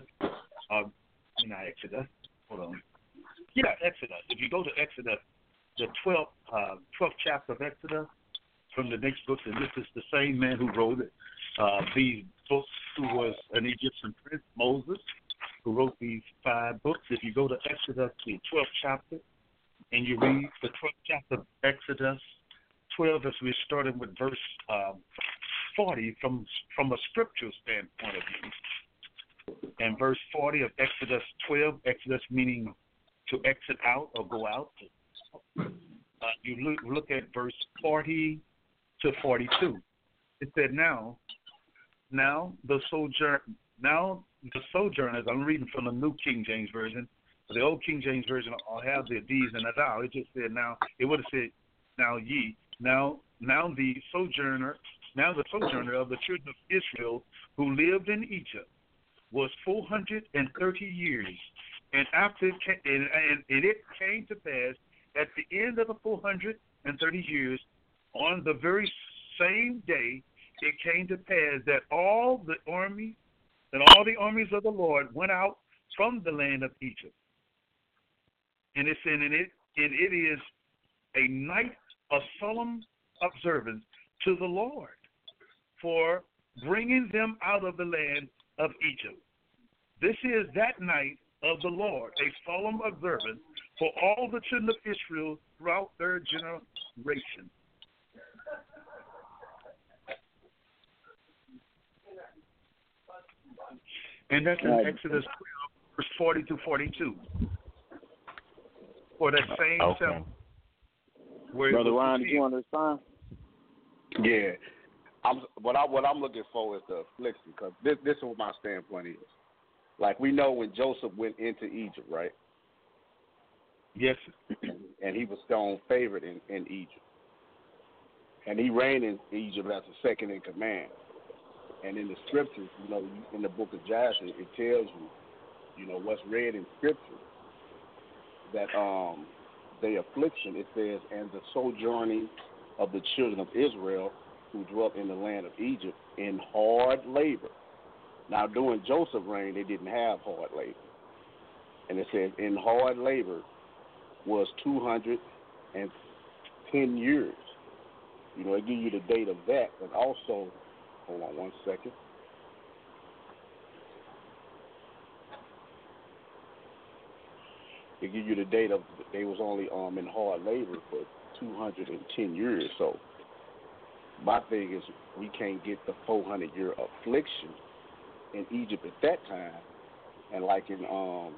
um, not Exodus, hold on. Yeah, Exodus. If you go to Exodus, the twelfth, uh, twelfth chapter of Exodus, from the next books, and this is the same man who wrote it, uh, these books, who was an Egyptian prince, Moses, who wrote these five books. If you go to Exodus, the twelfth chapter, and you read the twelfth chapter of Exodus, twelve, as we're starting with verse um, forty, from from a scriptural standpoint of view, and verse forty of Exodus twelve, Exodus meaning to exit out or go out. Uh, you look, look at verse forty to forty-two. It said, now, now the sojourn, now the sojourners. I'm reading from the New King James Version. The old King James Version will have the these and the thou. It just said now. It would have said now ye. Now, now the sojourner, now the sojourner of the children of Israel who lived in Egypt was four hundred and thirty years, and after it came, and, and, and it came to pass at the end of the four hundred and thirty years, on the very same day, it came to pass that all the armies and all the armies of the Lord went out from the land of Egypt. And it's in and it and it is a night of solemn observance to the Lord for bringing them out of the land of Egypt. This is that night of the Lord, a solemn observance for all the children of Israel throughout their generation. And that's in Exodus twelve, verse forty to forty-two. For that same okay. seven. Brother Ron, do you want to respond? Yeah. I'm, what, I, what I'm looking for is the affliction, because this, this is what my standpoint is. Like, we know when Joseph went into Egypt, right? Yes. And he was stone favorite in, in Egypt. And he reigned in Egypt as a second in command. And in the scriptures, you know, in the book of Jasher, it tells you, you know, what's read in scripture, that um, the affliction, it says, and the sojourning of the children of Israel who dwelt in the land of Egypt in hard labor. Now, during Joseph's reign, they didn't have hard labor. And it says, in hard labor was two hundred ten years. You know, it gives you the date of that, and also, hold on one second. It gives you the date of they was only um in hard labor for two hundred ten years. So my thing is we can't get the four hundred year affliction in Egypt at that time, and like in um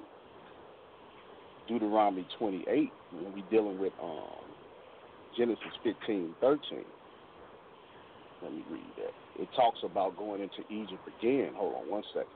Deuteronomy twenty-eight, when we dealing with um Genesis fifteen thirteen. Let me read that. It talks about going into Egypt again. Hold on one second.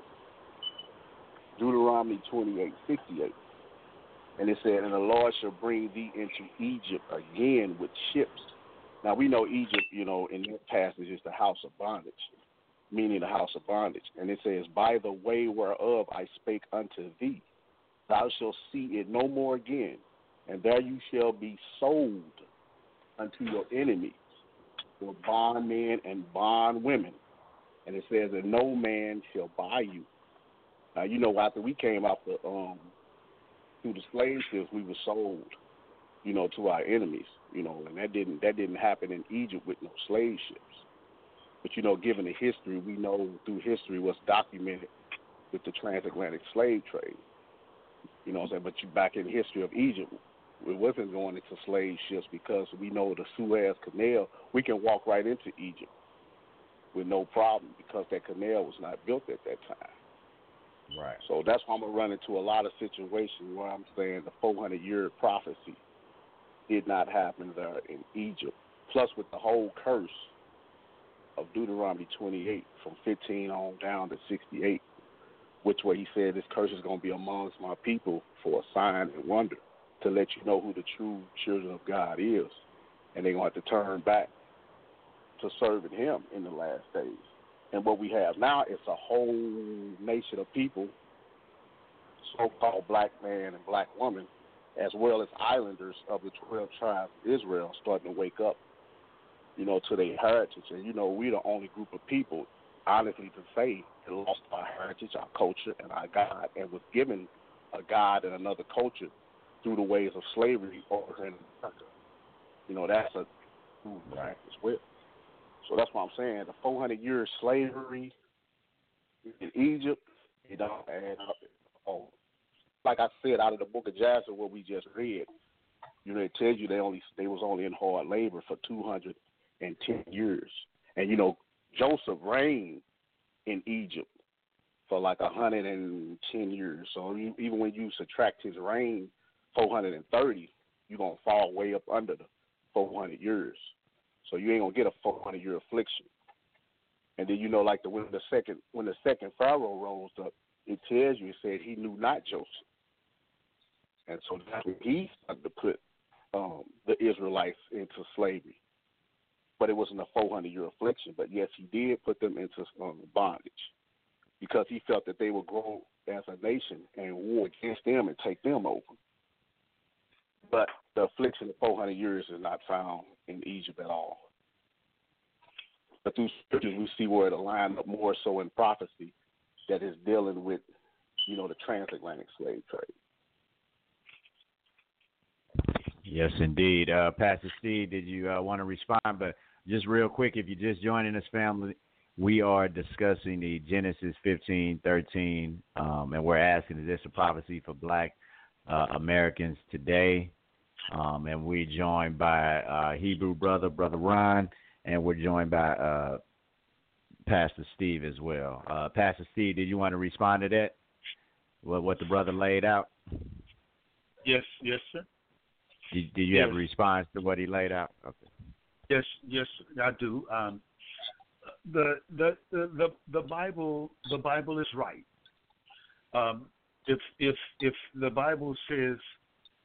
Deuteronomy twenty-eight fifty-eight. And it said, and the Lord shall bring thee into Egypt again with ships. Now, we know Egypt, you know, in that passage is the house of bondage, meaning the house of bondage. And it says, by the way whereof I spake unto thee, thou shalt see it no more again, and there you shall be sold unto your enemies for bondmen and bondwomen. And it says that no man shall buy you. Now, you know, after we came out the um, through the slave ships, we were sold, you know, to our enemies, you know, and that didn't that didn't happen in Egypt with no slave ships. But, you know, given the history, we know through history what's documented with the transatlantic slave trade. You know what I'm saying? But you back in the history of Egypt, it wasn't going into slave ships because we know the Suez Canal, we can walk right into Egypt with no problem because that canal was not built at that time. Right. So that's why I'm going to run into a lot of situations where I'm saying the four hundred year prophecy did not happen there in Egypt. Plus with the whole curse of Deuteronomy twenty-eight from fifteen on down to sixty-eight, which way he said this curse is going to be amongst my people for a sign and wonder to let you know who the true children of God is. And they're going to have to turn back to serving him in the last days. And what we have now is a whole nation of people, so-called black man and black woman, as well as islanders of the twelve tribes of Israel starting to wake up, you know, to their heritage. And, you know, we're the only group of people, honestly, to say that lost our heritage, our culture, and our God, and was given a God and another culture through the ways of slavery over in America. You know, that's a right as well. So that's what I'm saying. The four hundred years slavery in Egypt, it don't add up. Oh, like I said, out of the book of Jasher, what we just read, you know, it tells you they only they was only in hard labor for two hundred ten years, and you know, Joseph reigned in Egypt for like one hundred ten years. So you, even when you subtract his reign, four hundred thirty, you're gonna fall way up under the four hundred years. So you ain't gonna get a four hundred year affliction. And then you know, like the when the second when the second Pharaoh rose up, it tells you it said he knew not Joseph, and so that's when he started to put um, the Israelites into slavery. But it wasn't a four hundred year affliction. But yes, he did put them into um, bondage because he felt that they would grow as a nation and war against them and take them over. But the affliction of four hundred years is not found in Egypt at all. But through scriptures, we see where it aligned up more so in prophecy that is dealing with, you know, the transatlantic slave trade. Yes, indeed. Uh, Pastor Steve, did you uh, want to respond? But just real quick, if you're just joining us, family, we are discussing the Genesis fifteen thirteen, um, and we're asking, is this a prophecy for black uh, Americans today? Um, and we're joined by uh, Hebrew brother, Brother Ron, and we're joined by uh, Pastor Steve as well. Uh, Pastor Steve, did you want to respond to that? What, what the brother laid out? Yes, yes, sir. Did, did you yes. have a response to what he laid out? Okay. Yes, yes, I do. Um, the, the the the the Bible the Bible is right. Um, if if if the Bible says uh,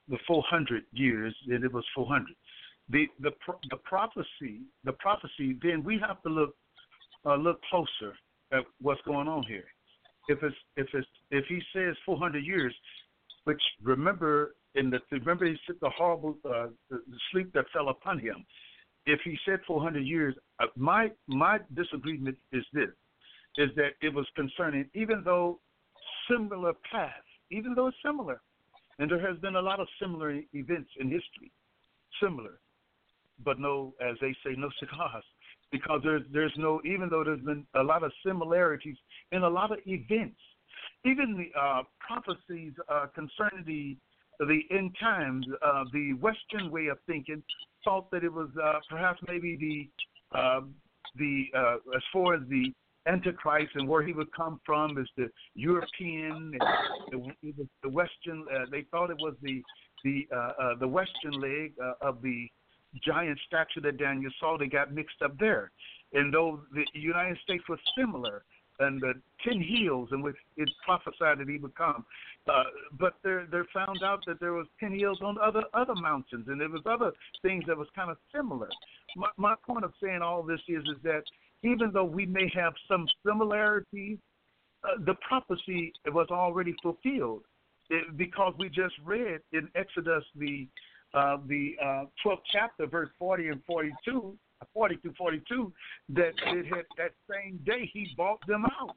the four hundred years, and it was four hundred. The the the prophecy, the prophecy. Then we have to look uh, look closer at what's going on here. If it's if it's if he says four hundred years, which remember in the remember he said the horrible uh, the, the sleep that fell upon him. If he said four hundred years, uh, my my disagreement is this: is that it was concerning, even though similar paths, even though it's similar, and there has been a lot of similar events in history, similar, but no, as they say, no cigars, because there's there's no, even though there's been a lot of similarities in a lot of events, even the uh, prophecies uh, concerning the the end times, uh, the Western way of thinking thought that it was uh, perhaps maybe the uh, the uh, as far as the Antichrist and where he would come from is the European, and the, the Western. Uh, they thought it was the the uh, uh, the Western leg uh, of the giant statue that Daniel saw. They got mixed up there, and though the United States was similar, and the ten hills in which it prophesied that he would come, uh, but they they found out that there was ten hills on other other mountains, and there was other things that was kind of similar. My, my point of saying all this is is that even though we may have some similarities, uh, the prophecy was already fulfilled, it, because we just read in Exodus the uh, the uh, twelfth chapter, verse forty and forty-two, forty to forty-two, that it had that same day he bought them out.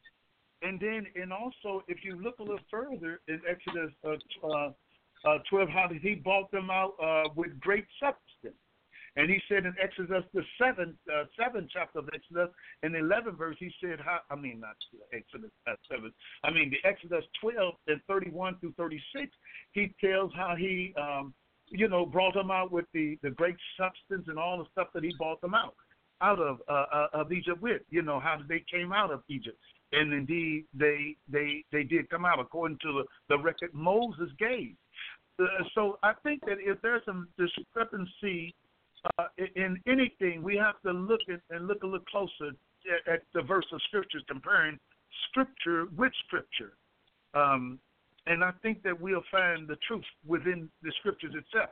And then, and also, if you look a little further in Exodus uh, uh, uh, twelve, how did he bought them out uh, with great substance? And he said in Exodus, the seventh, uh, seventh chapter of Exodus, in the eleventh verse, he said, how, I mean, not Exodus uh, seven, I mean, the Exodus twelve and thirty-one through thirty-six, he tells how he, um, you know, brought them out with the, the great substance and all the stuff that he brought them out, out of uh, uh, of Egypt with, you know, how they came out of Egypt. And indeed, they they, they did come out according to the, the record Moses gave. Uh, so I think that if there's some discrepancy Uh, in anything, we have to look at and look a little closer at, at the verse of scriptures, comparing scripture with scripture, um, and I think that we'll find the truth within the scriptures itself.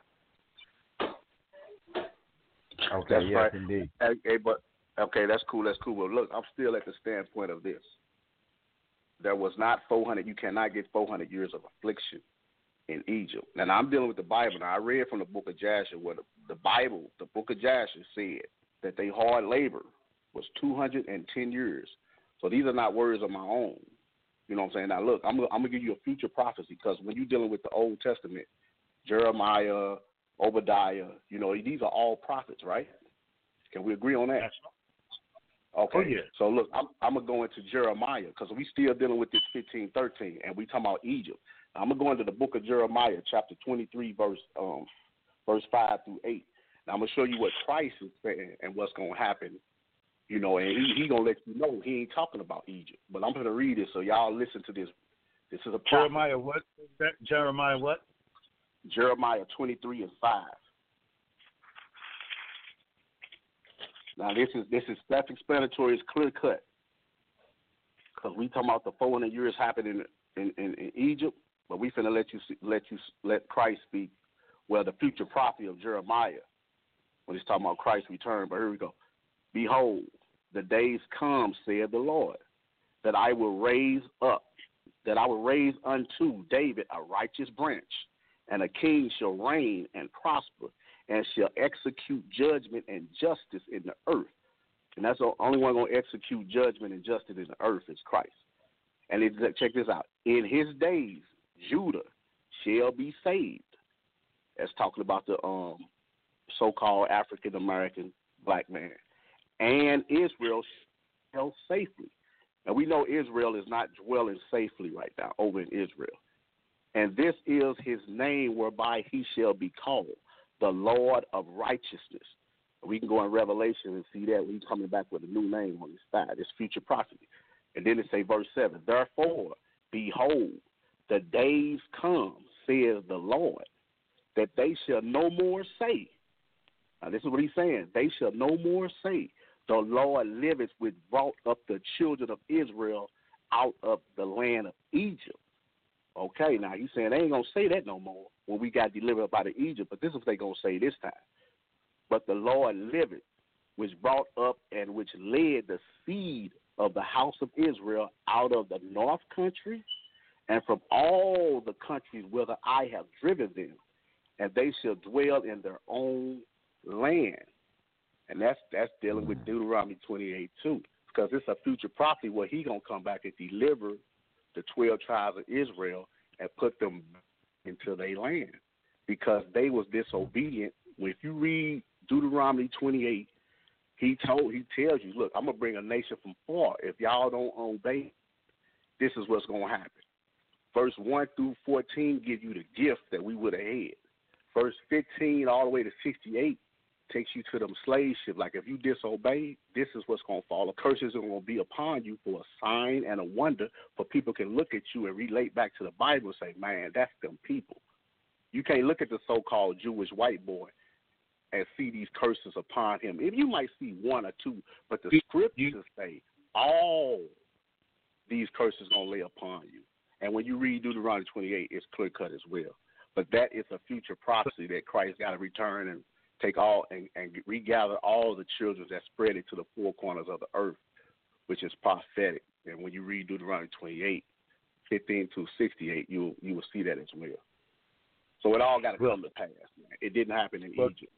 Okay, that's yes, right. indeed. Hey, hey, but okay, that's cool. That's cool. But look, I'm still at the standpoint of this. There was not four hundred. You cannot get four hundred years of affliction in Egypt. Now, I'm dealing with the Bible. Now, I read from the book of Jasher where the, the Bible, the book of Jasher said that they hard labor was two hundred ten years. So these are not words of my own. You know what I'm saying? Now, look, I'm, I'm going to give you a future prophecy, because when you're dealing with the Old Testament, Jeremiah, Obadiah, you know, these are all prophets, right? Can we agree on that? That's Okay. Oh, yeah. So, look, I'm, I'm going to go into Jeremiah, because we still dealing with this fifteen thirteen, and we talking about Egypt. I'm going to go into the book of Jeremiah, chapter twenty-three, verse um, verse five through eight. Now, I'm going to show you what Christ is saying and what's going to happen, you know, and he, he going to let you know he ain't talking about Egypt. But I'm going to read it, so y'all listen to this. This is a prophet. Jeremiah what? Jeremiah what? Jeremiah twenty-three and five. Now, this is this is self-explanatory. It's clear-cut, because we talking about the four hundred years happening in, in, in Egypt. But we finna let you see, let you let Christ speak. Well, the future prophecy of Jeremiah, when he's talking about Christ's return. But here we go. Behold, the days come, saith the Lord, that I will raise up, that I will raise unto David a righteous branch, and a king shall reign and prosper, and shall execute judgment and justice in the earth. And that's the only one going to execute judgment and justice in the earth is Christ. And it, check this out. In his days, Judah shall be saved. That's talking about the um, so-called African-American black man. And Israel shall safely. And we know Israel is not dwelling safely right now over in Israel. And this is his name whereby he shall be called, the Lord of righteousness. We can go in Revelation and see that he's coming back with a new name on his side. It's future prophecy. And then it say verse seven, therefore, behold, the days come, says the Lord, that they shall no more say. Now, this is what he's saying. They shall no more say, the Lord liveth, which brought up the children of Israel out of the land of Egypt. Okay, now you saying they ain't gonna say that no more when we got delivered up out of Egypt, but this is what they gonna say this time. But the Lord liveth, which brought up and which led the seed of the house of Israel out of the north country and from all the countries whither I have driven them, and they shall dwell in their own land. And that's that's dealing with Deuteronomy twenty-eight too, because it's a future prophecy where he gonna come back and deliver the twelve tribes of Israel and put them into their land because they was disobedient. When if you read Deuteronomy twenty-eight, he told he tells you, look, I'm gonna bring a nation from far. If y'all don't obey, this is what's gonna happen. Verse one through fourteen give you the gift that we would have had. Verse fifteen all the way to sixty-eight takes you to them slave ship. Like if you disobey, this is what's going to fall. The curses are going to be upon you for a sign and a wonder, for people can look at you and relate back to the Bible and say, man, that's them people. You can't look at the so-called Jewish white boy and see these curses upon him. If you might see one or two, but the scriptures say all these curses going to lay upon you. And when you read Deuteronomy twenty-eight, it's clear cut as well. But that is a future prophecy that Christ got to return and take all and, and regather all the children that spread it to the four corners of the earth, which is prophetic. And when you read Deuteronomy twenty-eight, fifteen to sixty-eight, you you will see that as well. So it all got to come to pass. Man. It didn't happen in but, Egypt.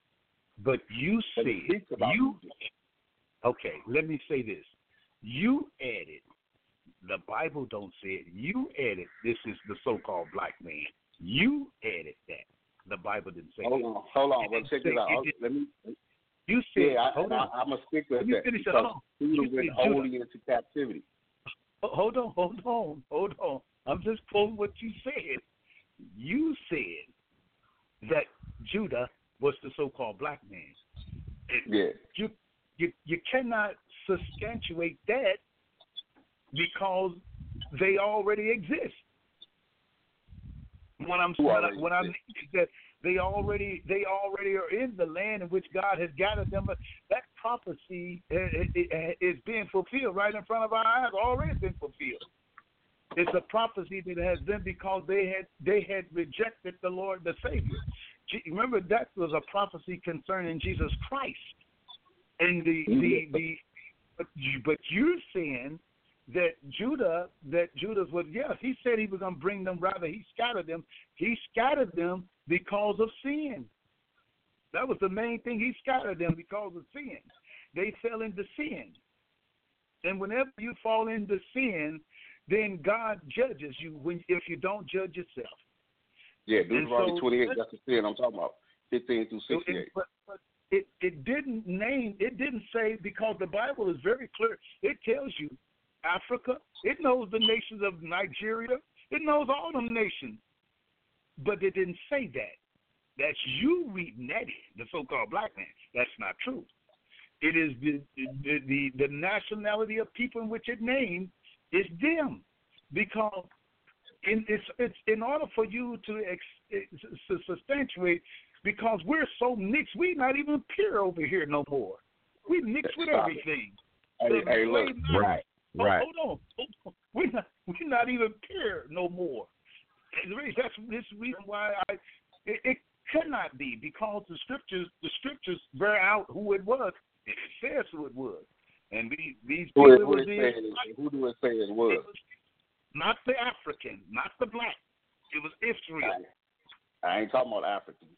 But you see, you Egypt. Okay. Let me say this: you added. The Bible don't say it. You added. This is the so-called black man. You added that. The Bible didn't say hold that. On, hold on, well, check it out. It Let me. You said, yeah, I, hold I, on. I'm gonna stick with you that finish because it. Judah went wholly into captivity. Hold on, hold on, hold on. I'm just quoting what you said. You said that Judah was the so-called black man. Yeah. You you you cannot substantiate that because they already exist. What I'm what, I, what I mean is that they already they already are in the land in which God has gathered them. That prophecy is being fulfilled right in front of our eyes. Already been fulfilled. It's a prophecy that has been because they had they had rejected the Lord, the Savior. Remember, that was a prophecy concerning Jesus Christ. And the the the but, you, but you're saying that Judah, that Judah was, yes, he said he was going to bring them, rather he scattered them. He scattered them because of sin. That was the main thing. He scattered them because of sin. They fell into sin. And whenever you fall into sin, then God judges you when if you don't judge yourself. Yeah, Deuteronomy so, twenty-eight, that's the sin I'm talking about, fifteen through sixty-eight. But, but it, it didn't name, it didn't say, because the Bible is very clear. It tells you Africa, it knows the nations of Nigeria, it knows all them nations. But it didn't say that. That's you reading that, the so-called black man. That's not true. It is the the, the, the nationality of people in which it named is them. Because in, it's, it's in order for you to, ex, to substantiate, because we're so mixed, we're not even pure over here no more. We mix with Stop everything. Hey, The hey look. Right, oh, right. Hold on. Hold on. We're not, we're not even pure no more. That's this reason why I it, it could not be, because the scriptures the scriptures bear out who it was. It says who it was, and these these Who, people who, was it the, say, who do it say it was? It was not the African, not the black. It was Israel. I, I ain't talking about Africans.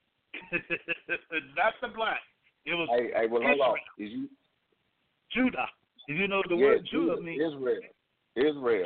Not the black. It was Hey, hey, well, hold Israel. on. Is you Judah. If you know the yeah, word Judah, Judah means Israel. Israel.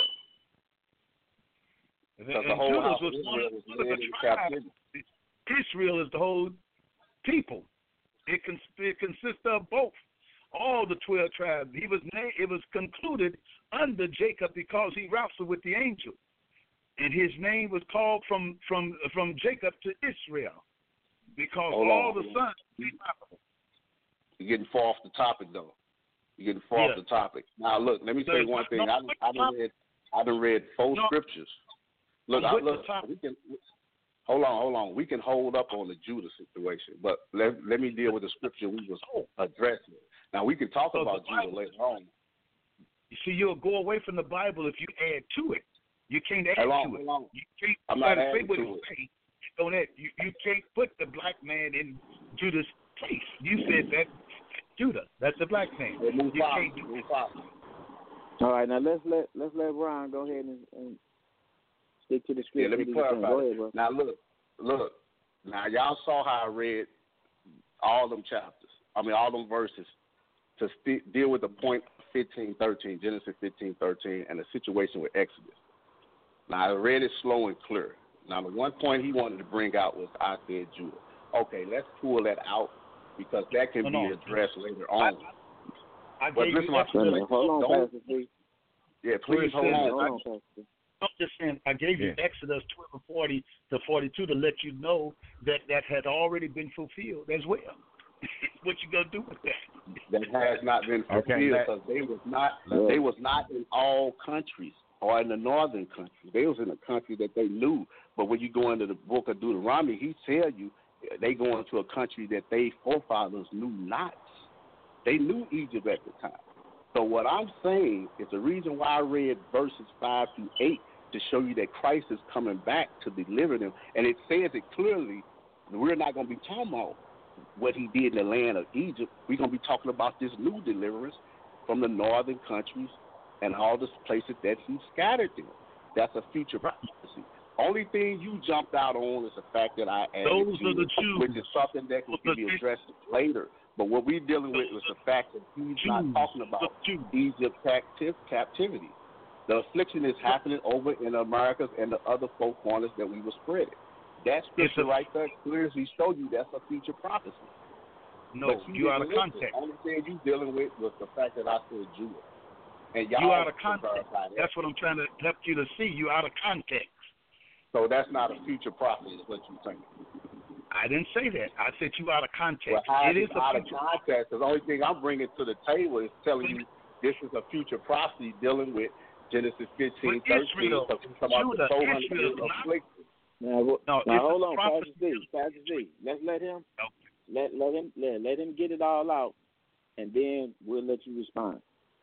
and, Because the and whole Judah house was of one Israel of, was one of led the into tribes. captivity. Israel is the whole people. It, cons- it consists of both, all the twelve tribes. He was na- It was concluded under Jacob because he wrestled with the angel, and his name was called from from from Jacob to Israel, because Hold all on. the sons came out. You're getting far off the topic, though. You're getting far Yeah. off the topic. Now, look, let me No, say one thing. no, I I done read I done read four No. scriptures. Look, I'm I, with the look, topic. we can hold on, hold on. We can hold up on the Judah situation, but let let me deal with the scripture we was addressing. Now we can talk So about the Bible- Judah later on. You see, you'll go away from the Bible if you add to it. You can't add Hold on, to it. hold on. You can't I'm try not to say adding what to he it. say. On that, you, you can't put the black man in Judah's place. You said that Judah, that's the black man. Hey, move you fast, can't do move that. fast. All right, now let's let let's let Ron go ahead and, and stick to the script. Yeah, let me clarify. Go ahead, bro. Now look, look. Now y'all saw how I read all them chapters. I mean, all them verses to st- deal with the point fifteen thirteen, Genesis fifteen thirteen, and the situation with Exodus. Now I read it slow and clear. Now the one point he wanted to bring out was I said Judah. Okay, let's pull that out because that can no, be no. addressed later on. I, I but gave listen, you my Exodus. friend, Hold on, don't, Pastor C. Yeah, please hold on. Hold on, Pastor. I'm just saying, I gave you Yeah. Exodus twelve and forty to forty-two to let you know that that had already been fulfilled as well. What you gonna do with that? That has not been fulfilled Okay, because that- they was not Yeah. they was not in all countries or in the northern country. They was in a country that they knew. But when you go into the book of Deuteronomy, he tell you they go into a country that they forefathers knew not. They knew Egypt at the time. So what I'm saying is the reason why I read verses five through eight to show you that Christ is coming back to deliver them, and it says it clearly. We're not going to be talking about what he did in the land of Egypt. We're going to be talking about this new deliverance from the northern countries and all the places that he scattered them. That's a future prophecy. Only thing you jumped out on is the fact that I added Those to are the it, Jews. which is something that can be addressed later. But what we're dealing with is the fact that he's Jews. not talking about Jews. Egypt captive, captivity. The affliction is happening over in Americas and the other four corners that we were spreading. That scripture a- right there clearly showed you that's a future prophecy. No, But you you out of didn't listen. context. Only thing you dealing with was the fact that I said Judah. And y'all You out of can context. verify that. That's what I'm trying to help you to see. You out of context. So that's not a future prophecy, is what you're saying. I didn't say that. I said you out of context. Well, how It is it's a out of future. context. The only thing I'm bringing to the table is telling you this is a future prophecy dealing with Genesis fifteen, But thirteen. Israel, So he's talking about Judah, the four hundred Israel years is of not- affliction. Now, wh- No, now it's hold a on, prophecy. Pastor Z. Pastor Z. Let's let him Okay. let let him let, let him get it all out, and then we'll let you respond.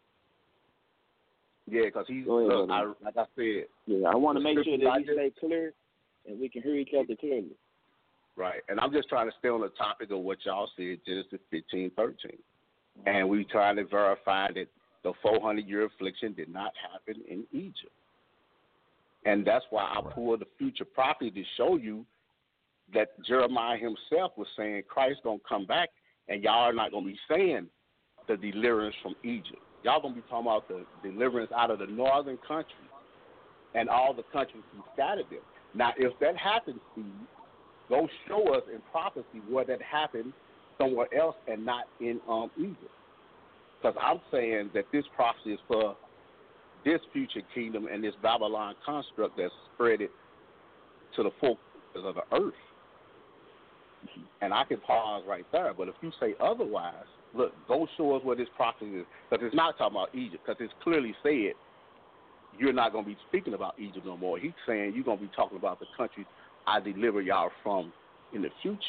Yeah, because he's, Go ahead, look, I, brother. like I said, Yeah, I want to The make sure scriptures that I we just- stay clear and we can hear each other clearly. right, and I'm just trying to stay on the topic of what y'all said, Genesis fifteen, thirteen. And we trying to verify that the four hundred year affliction did not happen in Egypt. And that's why I pulled the future prophecy to show you that Jeremiah himself was saying Christ's going to come back, and y'all are not going to be saying the deliverance from Egypt. Y'all going to be talking about the deliverance out of the northern countries and all the countries who scattered them. Now, if that happens, Steve, go show us in prophecy where that happened somewhere else and not in um, Egypt. Because I'm saying that this prophecy is for this future kingdom and this Babylon construct that's spread it to the four corners of the earth. And I can pause right there. But if you say otherwise, look, go show us where this prophecy is. Because it's not talking about Egypt. Because it's clearly said you're not going to be speaking about Egypt no more. He's saying you're going to be talking about the countries I deliver y'all from in the future.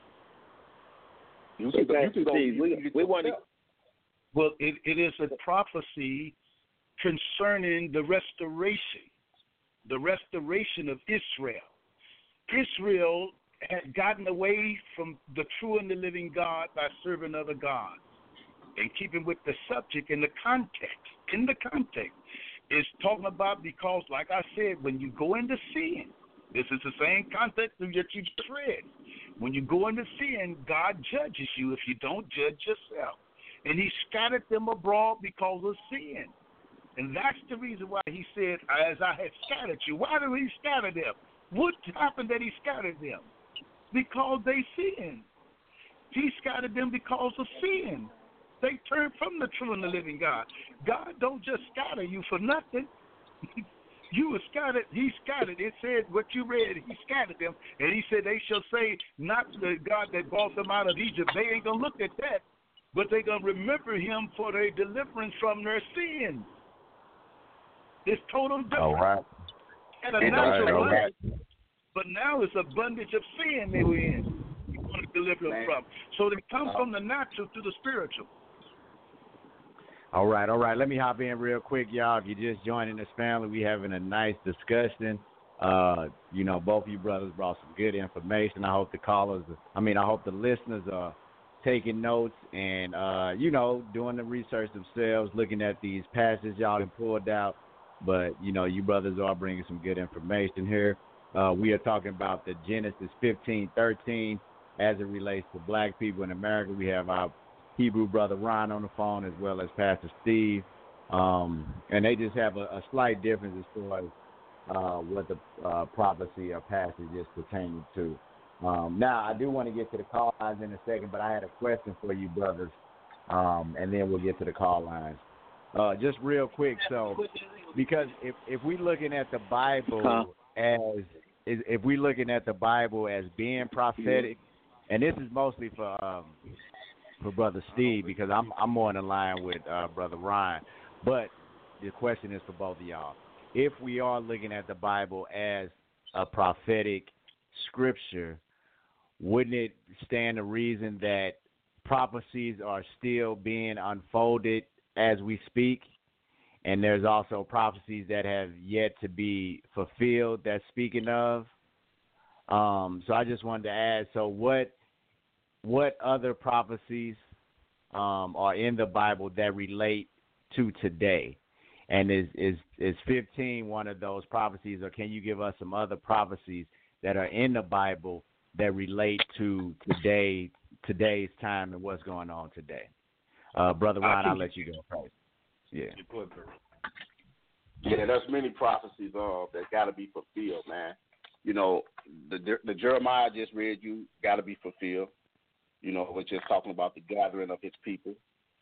You can, you can go, See, you we, can get we want to. yourself. Well, it, it is a prophecy concerning the restoration, the restoration of Israel. Israel had gotten away from the true and the living God by serving other gods. And keeping with the subject in the context, in the context, is talking about because, like I said, when you go into sin, this is the same context that you just read. When you go into sin, God judges you if you don't judge yourself. And he scattered them abroad because of sin. And that's the reason why he said, as I have scattered you. Why did he scatter them? What happened that he scattered them? Because they sinned. He scattered them because of sin. They turned from the true and the living God. God don't just scatter you for nothing. You were scattered. He scattered. It said what you read. He scattered them. And he said they shall say, not the God that brought them out of Egypt. They ain't going to look at that. But they're going to remember him for their deliverance from their sins. It's total difference. All right. And a All natural right, all right. bondage. But now it's a bondage of sin they were in. You want to deliver them Man. from. So they come from the natural to the spiritual. All right, all right. Let me hop in real quick, y'all. If you're just joining this family, we having a nice discussion. Uh, you know, both of you brothers brought some good information. I hope the callers, I mean, I hope the listeners are taking notes and, uh, you know, doing the research themselves, looking at these passages y'all have pulled out. But, you know, you brothers are bringing some good information here. Uh, we are talking about the Genesis fifteen thirteen as it relates to black people in America. We have our Hebrew brother Ron on the phone as well as Pastor Steve. Um, and they just have a, a slight difference as far as uh, what the uh, prophecy or passage is pertaining to. Um, now, I do want to get to the call lines in a second, but I had a question for you brothers, um, and then we'll get to the call lines. Uh, just real quick, so because if if we looking at the Bible huh? as if we looking at the Bible as being prophetic, and this is mostly for um, for Brother Steve because I'm I'm more in line with uh, Brother Ryan, but the question is for both of y'all. If we are looking at the Bible as a prophetic scripture, wouldn't it stand to reason that prophecies are still being unfolded as we speak? And there's also prophecies that have yet to be fulfilled that's speaking of. Um, so I just wanted to add, so what what other prophecies um, are in the Bible that relate to today? And is, is is fifteen one of those prophecies, or can you give us some other prophecies that are in the Bible that relate to today, today's time and what's going on today? Uh, Brother Ron, I'll let you go first. Yeah. Yeah, there's many prophecies uh, that got to be fulfilled, man. You know, the the Jeremiah I just read you got to be fulfilled. You know, we're just talking about the gathering of his people.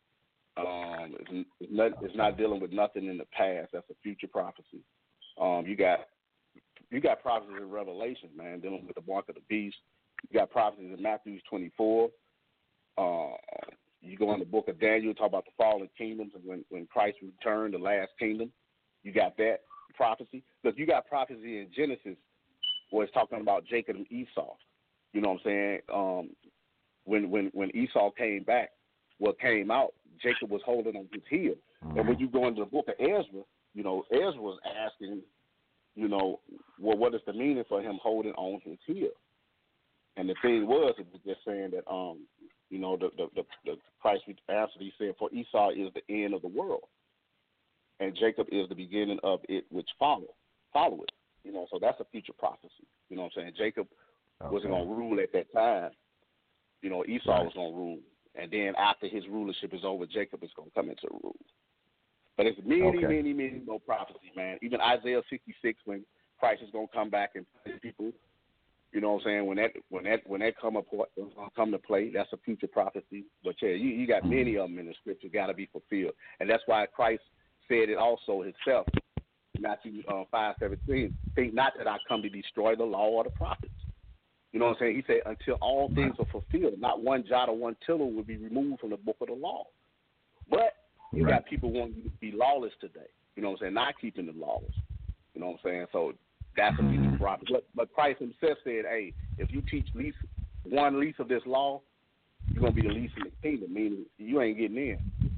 Um, it's, it's, not, it's not dealing with nothing in the past. That's a future prophecy. Um, you got you got prophecies in Revelation, man, dealing with the mark of the beast. You got prophecies in Matthew twenty-four. Uh, you go in the book of Daniel, talk about the fallen kingdoms and when, when Christ returned, the last kingdom. You got that prophecy. Because you got prophecy in Genesis where it's talking about Jacob and Esau. You know what I'm saying? Um, when when when Esau came back, what came out, Jacob was holding on his heel. Mm-hmm. And when you go into the book of Ezra, you know, Ezra was asking, you know, well, what is the meaning for him holding on his heel? And the thing was, it was just saying that, um, you know, the the, the, the Christ answered, he said, for Esau is the end of the world, and Jacob is the beginning of it which follow, follow it. You know, so that's a future prophecy. You know what I'm saying? Jacob okay. wasn't going to rule at that time. You know, Esau right. was going to rule. And then after his rulership is over, Jacob is going to come into rule. But it's many, okay. many, many more prophecies, man. Even Isaiah sixty-six, when Christ is going to come back and punish people, you know what I'm saying? When that when that when that come up come to play, that's a future prophecy. But yeah, you, you got many of them in the scripture got to be fulfilled, and that's why Christ said it also himself, Matthew uh, five seventeen. Think not that I come to destroy the law or the prophets. You know what I'm saying? He said, until all things are fulfilled, not one jot or one tittle will be removed from the book of the law. But you right. got people wanting you to be lawless today. You know what I'm saying? Not keeping the laws. You know what I'm saying? So that's a future prophet. But, but Christ himself said, hey, if you teach least one least of this law, you're going to be the least in the kingdom, meaning you ain't getting in.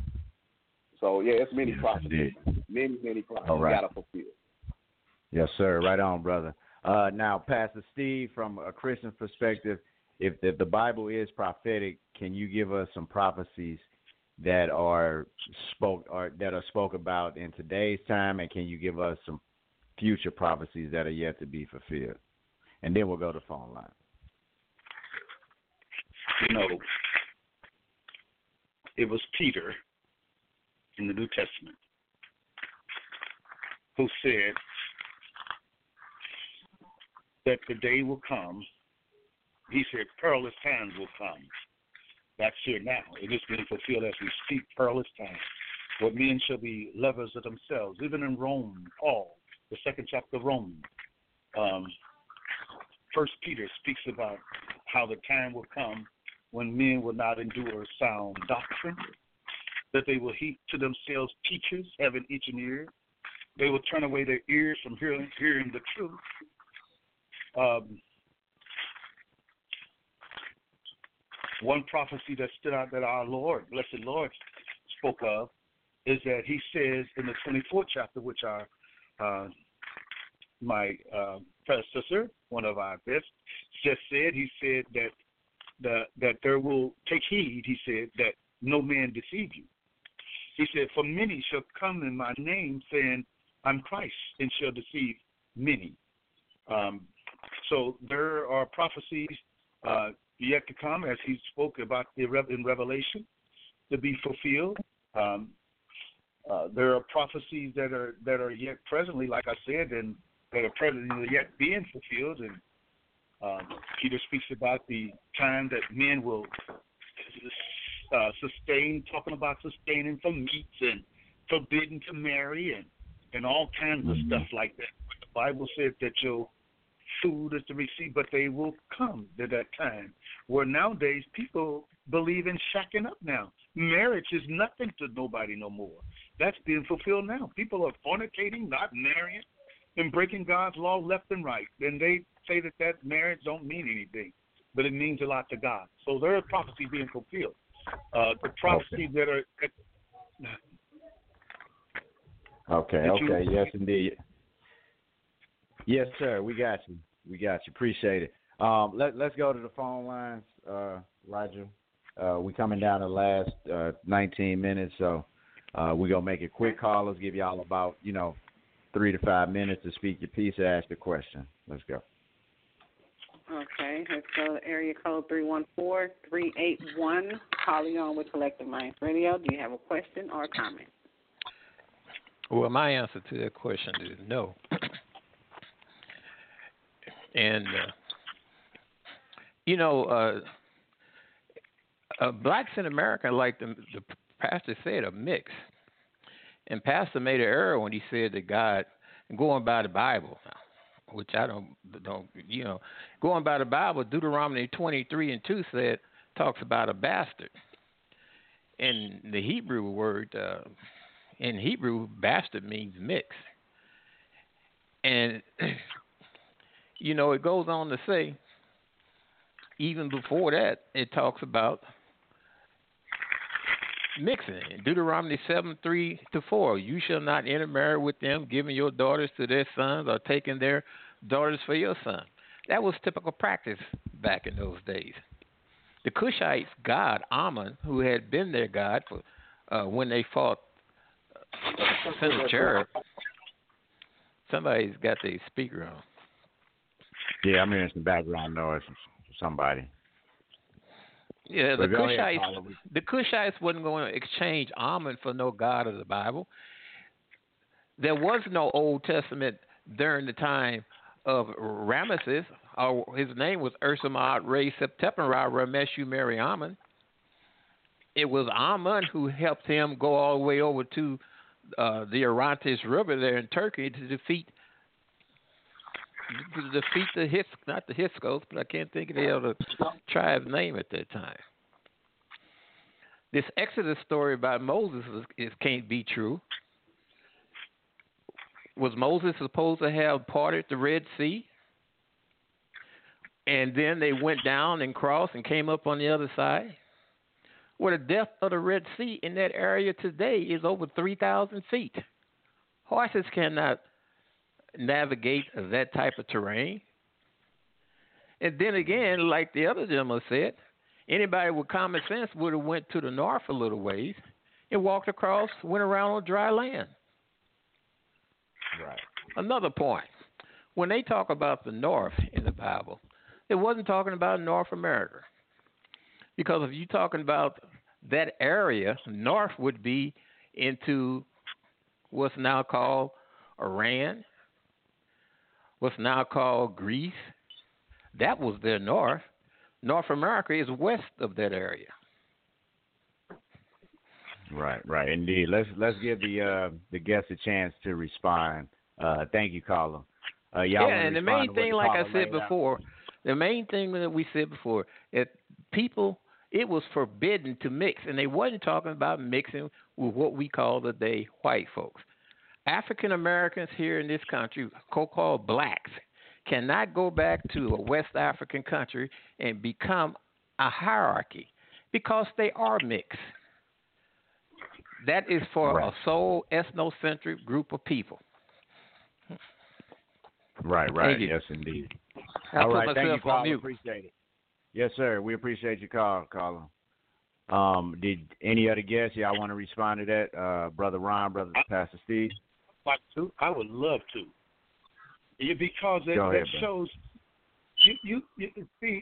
So, yeah, it's many yes, prophecies. Many, many prophecies you right. got to fulfill. Yes, sir. Right on, brother. Uh, now, Pastor Steve, from a Christian perspective, if, if the Bible is prophetic, can you give us some prophecies that are spoke or that are spoke about in today's time, and can you give us some future prophecies that are yet to be fulfilled? And then we'll go to the phone line. You know, it was Peter in the New Testament who said that the day will come. He said perilous times will come. That's here now. It is being fulfilled as we speak, perilous times. What men shall be lovers of themselves. Even in Rome, Paul, the second chapter of Rome, um, First Peter speaks about how the time will come when men will not endure sound doctrine, that they will heap to themselves teachers, having each an ear. They will turn away their ears from hearing, hearing the truth. Um, one prophecy that stood out that our Lord, blessed Lord, spoke of is that he says in the twenty-fourth chapter, which our uh, my uh, predecessor, one of our best, just said, he said that the, that there will take heed, he said, that no man deceive you. He said, for many shall come in my name, saying, I'm Christ, and shall deceive many. Um, so there are prophecies uh, yet to come, as he spoke about in Revelation, to be fulfilled. Um, uh, there are prophecies that are that are yet presently, like I said, and that are presently yet being fulfilled. And um, Peter speaks about the time that men will uh, sustain, talking about sustaining from meats and forbidden to marry and, and all kinds of stuff like that. The Bible says that your food is to receive, but they will come to that time where nowadays people believe in shacking up now. Marriage is nothing to nobody no more. That's being fulfilled now. People are fornicating, not marrying, and breaking God's law left and right. And they say that that marriage don't mean anything, but it means a lot to God. So there is prophecy being fulfilled. Uh, the prophecies okay. that are... That, okay, that okay, you, yes, indeed. Yes, sir, we got you. We got you. Appreciate it. Um, let, let's go to the phone lines, uh, Roger. Uh, we coming down the last uh, nineteen minutes, so uh, we're going to make it quick. Callers, give y'all about, you know, three to five minutes to speak your piece or ask the question. Let's go. Okay, let's go to area code three one four, three eight one. Calling on with Collective Minds Radio. Do you have a question or a comment? Well, my answer to that question is no. And, uh, you know, uh, uh, blacks in America, like the, the pastor said, are mixed. And pastor made an error when he said that God, going by the Bible, which I don't, don't, you know, going by the Bible, Deuteronomy twenty-three and two said, talks about a bastard. And the Hebrew word, uh, in Hebrew, bastard means mixed. And... You know, it goes on to say, even before that, it talks about mixing. In Deuteronomy seven, three to four, you shall not intermarry with them, giving your daughters to their sons or taking their daughters for your son. That was typical practice back in those days. The Cushites' god, Ammon, who had been their god for uh, when they fought uh, Sennacherib. Somebody's got the speaker on. Yeah, I'm hearing some background noise from somebody. Yeah, the Cushites, the Cushites wasn't going to exchange Ammon for no god of the Bible. There was no Old Testament during the time of Ramesses. Or his name was Ursamad Re Septepenra Rameshu Mary Ammon. It was Ammon who helped him go all the way over to uh, the Orontes River there in Turkey to defeat to defeat the His, not the Hyksos, but I can't think of the other tribe's name at that time. This Exodus story about Moses is, is can't be true. Was Moses supposed to have parted the Red Sea? And then they went down and crossed and came up on the other side? Well, the depth of the Red Sea in that area today is over three thousand feet. Horses cannot navigate that type of terrain. And then again, like the other gentleman said, anybody with common sense would have went to the north a little ways and walked across, went around on dry land. Right. Another point, when they talk about the north in the Bible, it wasn't talking about North America. Because if you're talking about that area, north would be into what's now called Iran, what's now called Greece. That was their north. North America is west of that area. Right, right, indeed. Let's let's give the uh, the guests a chance to respond. Uh, thank you, caller. Uh, y'all yeah, and the main thing, like I said before, out? the main thing that we said before, that people, it was forbidden to mix, and they wasn't talking about mixing with what we call today white folks. African Americans here in this country, so-called blacks, cannot go back to a West African country and become a hierarchy because they are mixed. that is for Right. a sole ethnocentric group of people. Right, right. Thank you. Yes, indeed. I All put right, thank you, myself on caller. mute. Appreciate it. Yes, sir. We appreciate your call, caller. Um, did any other guests y'all want to respond to that? Uh, Brother Ron, Brother Pastor Steve? Like to? I would love to. Yeah, because that, Go ahead, that bro. shows you, you, you see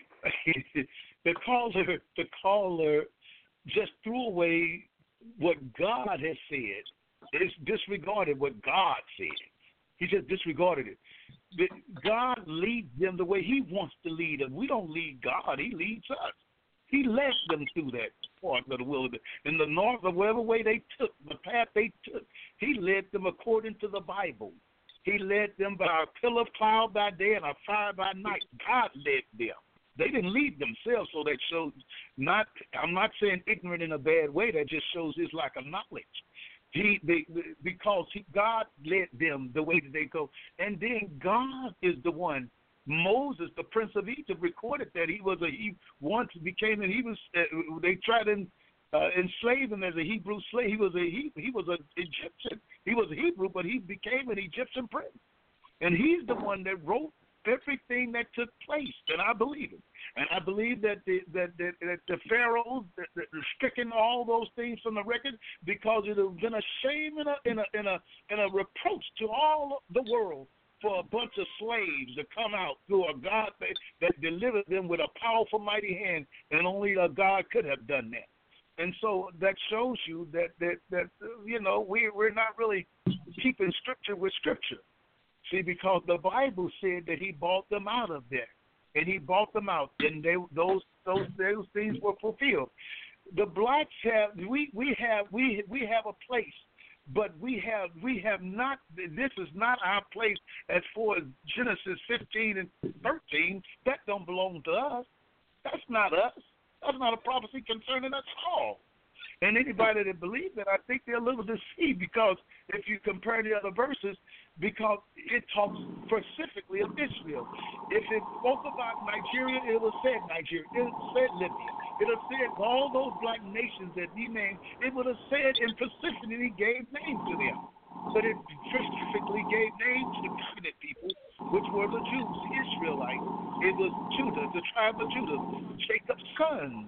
the caller the caller just threw away what God has said. It's disregarded what God said. He just disregarded it. The, God leads them the way He wants to lead them. We don't lead God; He leads us. He led them through that part of the wilderness, in the north, or whatever way they took, the path they took. He led them according to the Bible. He led them by a pillar of cloud by day and a fire by night. God led them. They didn't lead themselves, so that shows not. I'm not saying ignorant in a bad way. That just shows his lack of knowledge. He they, because he, God led them the way that they go, and then God is the one. Moses, the prince of Egypt, recorded that he was a he once became and he was uh, they tried to uh, enslave him as a Hebrew slave. He was a he, he was an Egyptian. He was a Hebrew, but he became an Egyptian prince, and he's the one that wrote everything that took place. And I believe it. And I believe that the that, that, that the pharaohs that, that stricken all those things from the record because it would have been a shame and a and a and a, and a reproach to all the world for a bunch of slaves to come out through a God that, that delivered them with a powerful, mighty hand, and only a God could have done that. And so that shows you that that that you know we we're not really keeping Scripture with Scripture. See, because the Bible said that He bought them out of there, and He bought them out, and they those those those things were fulfilled. The blacks have we we have we we have a place. But we have we have not. This is not our place as far as Genesis fifteen and thirteen. That don't belong to us. That's not us. That's not a prophecy concerning us at all. And anybody that believes that, I think they're a little deceived because if you compare the other verses, because it talks specifically of Israel. If it spoke about Nigeria, it would have said Nigeria. It would have said Libya. It would have said all those black nations that he named. It would have said in specifically he gave names to them. But it specifically gave names to the covenant people, which were the Jews, the Israelites. It was Judah, the tribe of Judah, Jacob's sons.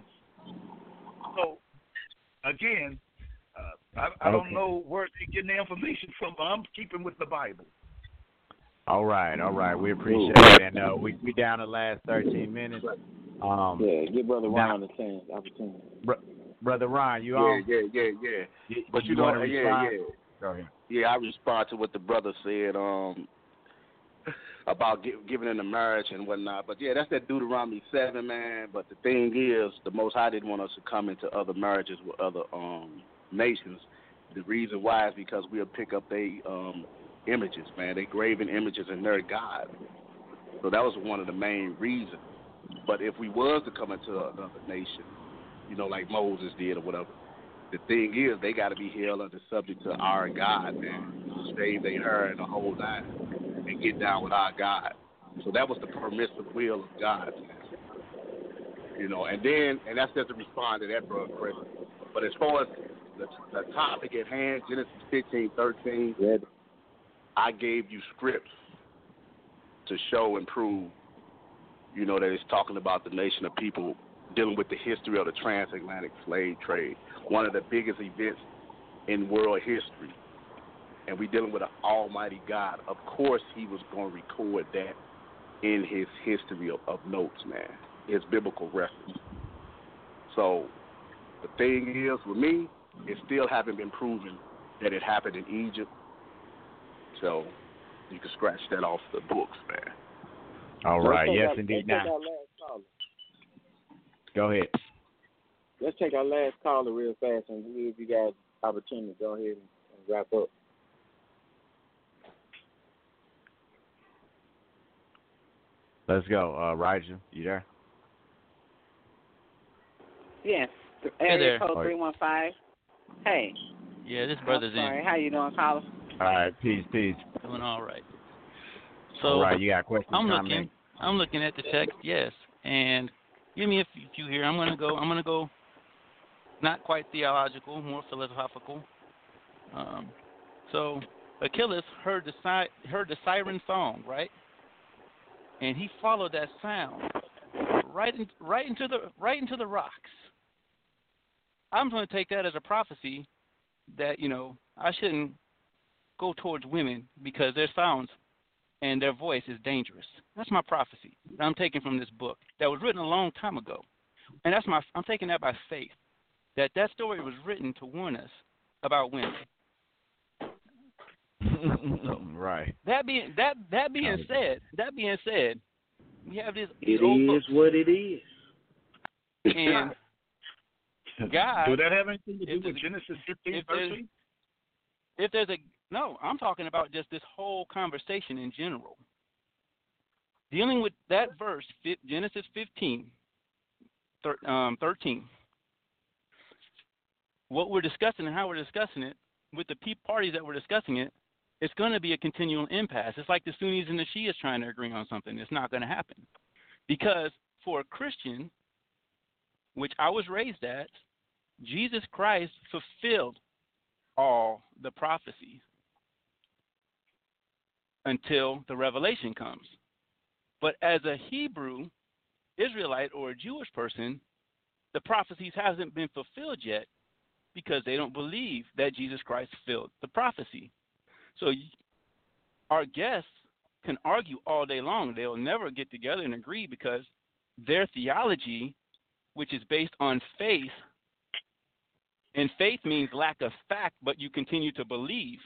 So, again, uh, I, I don't Okay. know where they're getting the information from, but I'm keeping with the Bible. All right, all right. We appreciate it. And uh, we we down the last thirteen minutes. Um, Yeah, give Brother now- Ron a chance, opportunity. Br- Brother Ron, you Yeah, on? yeah, yeah, yeah. You, But you, you know, want to yeah, respond? yeah. Go ahead. Yeah, I respond to what the brother said um, about gi- giving in the marriage and whatnot. But, yeah, that's that Deuteronomy seven, man. But the thing is, the Most High didn't want us to come into other marriages with other um, nations. The reason why is because we'll pick up their um, images, man. They graven images in their God. So that was one of the main reasons. But if we was to come into another nation, you know, like Moses did or whatever, the thing is, they got to be held under subject to our God, man. Shave their hair and the whole nine and get down with our God. So that was the permissive will of God, man. You know, and then, and that's just to respond to that, brother Chris. But as far as the, the topic at hand, Genesis fifteen, thirteen, Yeah. I gave you scripts to show and prove, you know, that it's talking about the nation of people dealing with the history of the transatlantic slave trade, one of the biggest events in world history. And we dealing with an almighty God. Of course he was going to record that in his history of, of notes, man, his biblical reference. So the thing is, with me, it still haven't been proven that it happened in Egypt. So you can scratch that off the books, man. All Let's right. take Yes, our- indeed. Let's take Now, our last caller. go ahead. Let's take our last caller real fast and give you guys opportunity to go ahead and, and wrap up. Let's go. Uh, Rigel, you there? Yes. Hey Area there. code three one five. Hey. Yeah, this brother's I'm sorry. in. How you doing, caller? All right. Peace, peace. Doing all right. So All right. You got questions, I'm comments? looking. I'm looking at the text. Yes, and give me a few here. I'm gonna go. I'm gonna go. Not quite theological, more philosophical. Um, so Achilles heard the si- heard the siren song, right? And he followed that sound right in, right into the right into the rocks. I'm going to take that as a prophecy that, you know, I shouldn't go towards women because their sounds and their voice is dangerous. That's my prophecy that I'm taking from this book that was written a long time ago. And that's my I'm taking that by faith, that that story was written to warn us about women. So, right. That being that that being said, that being said, we have this. It old is books. what it is. And God, do that have anything to do if with there's- Genesis fifteen, if there's- thirteen? If there's a no, I'm talking about just this whole conversation in general. Dealing with that verse, fi- Genesis fifteen, thir, um, thirteen. What we're discussing and how we're discussing it with the pe- parties that we're discussing it, it's going to be a continual impasse. It's like the Sunnis and the Shias trying to agree on something. It's not going to happen. Because for a Christian, which I was raised at, Jesus Christ fulfilled all the prophecies until the revelation comes. But as a Hebrew, Israelite, or a Jewish person, the prophecies hasn't been fulfilled yet because they don't believe that Jesus Christ fulfilled the prophecy. So our guests can argue all day long. They'll never get together and agree because their theology, which is based on faith, and faith means lack of fact, but you continue to believe,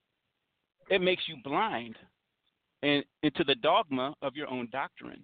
it makes you blind and into the dogma of your own doctrine.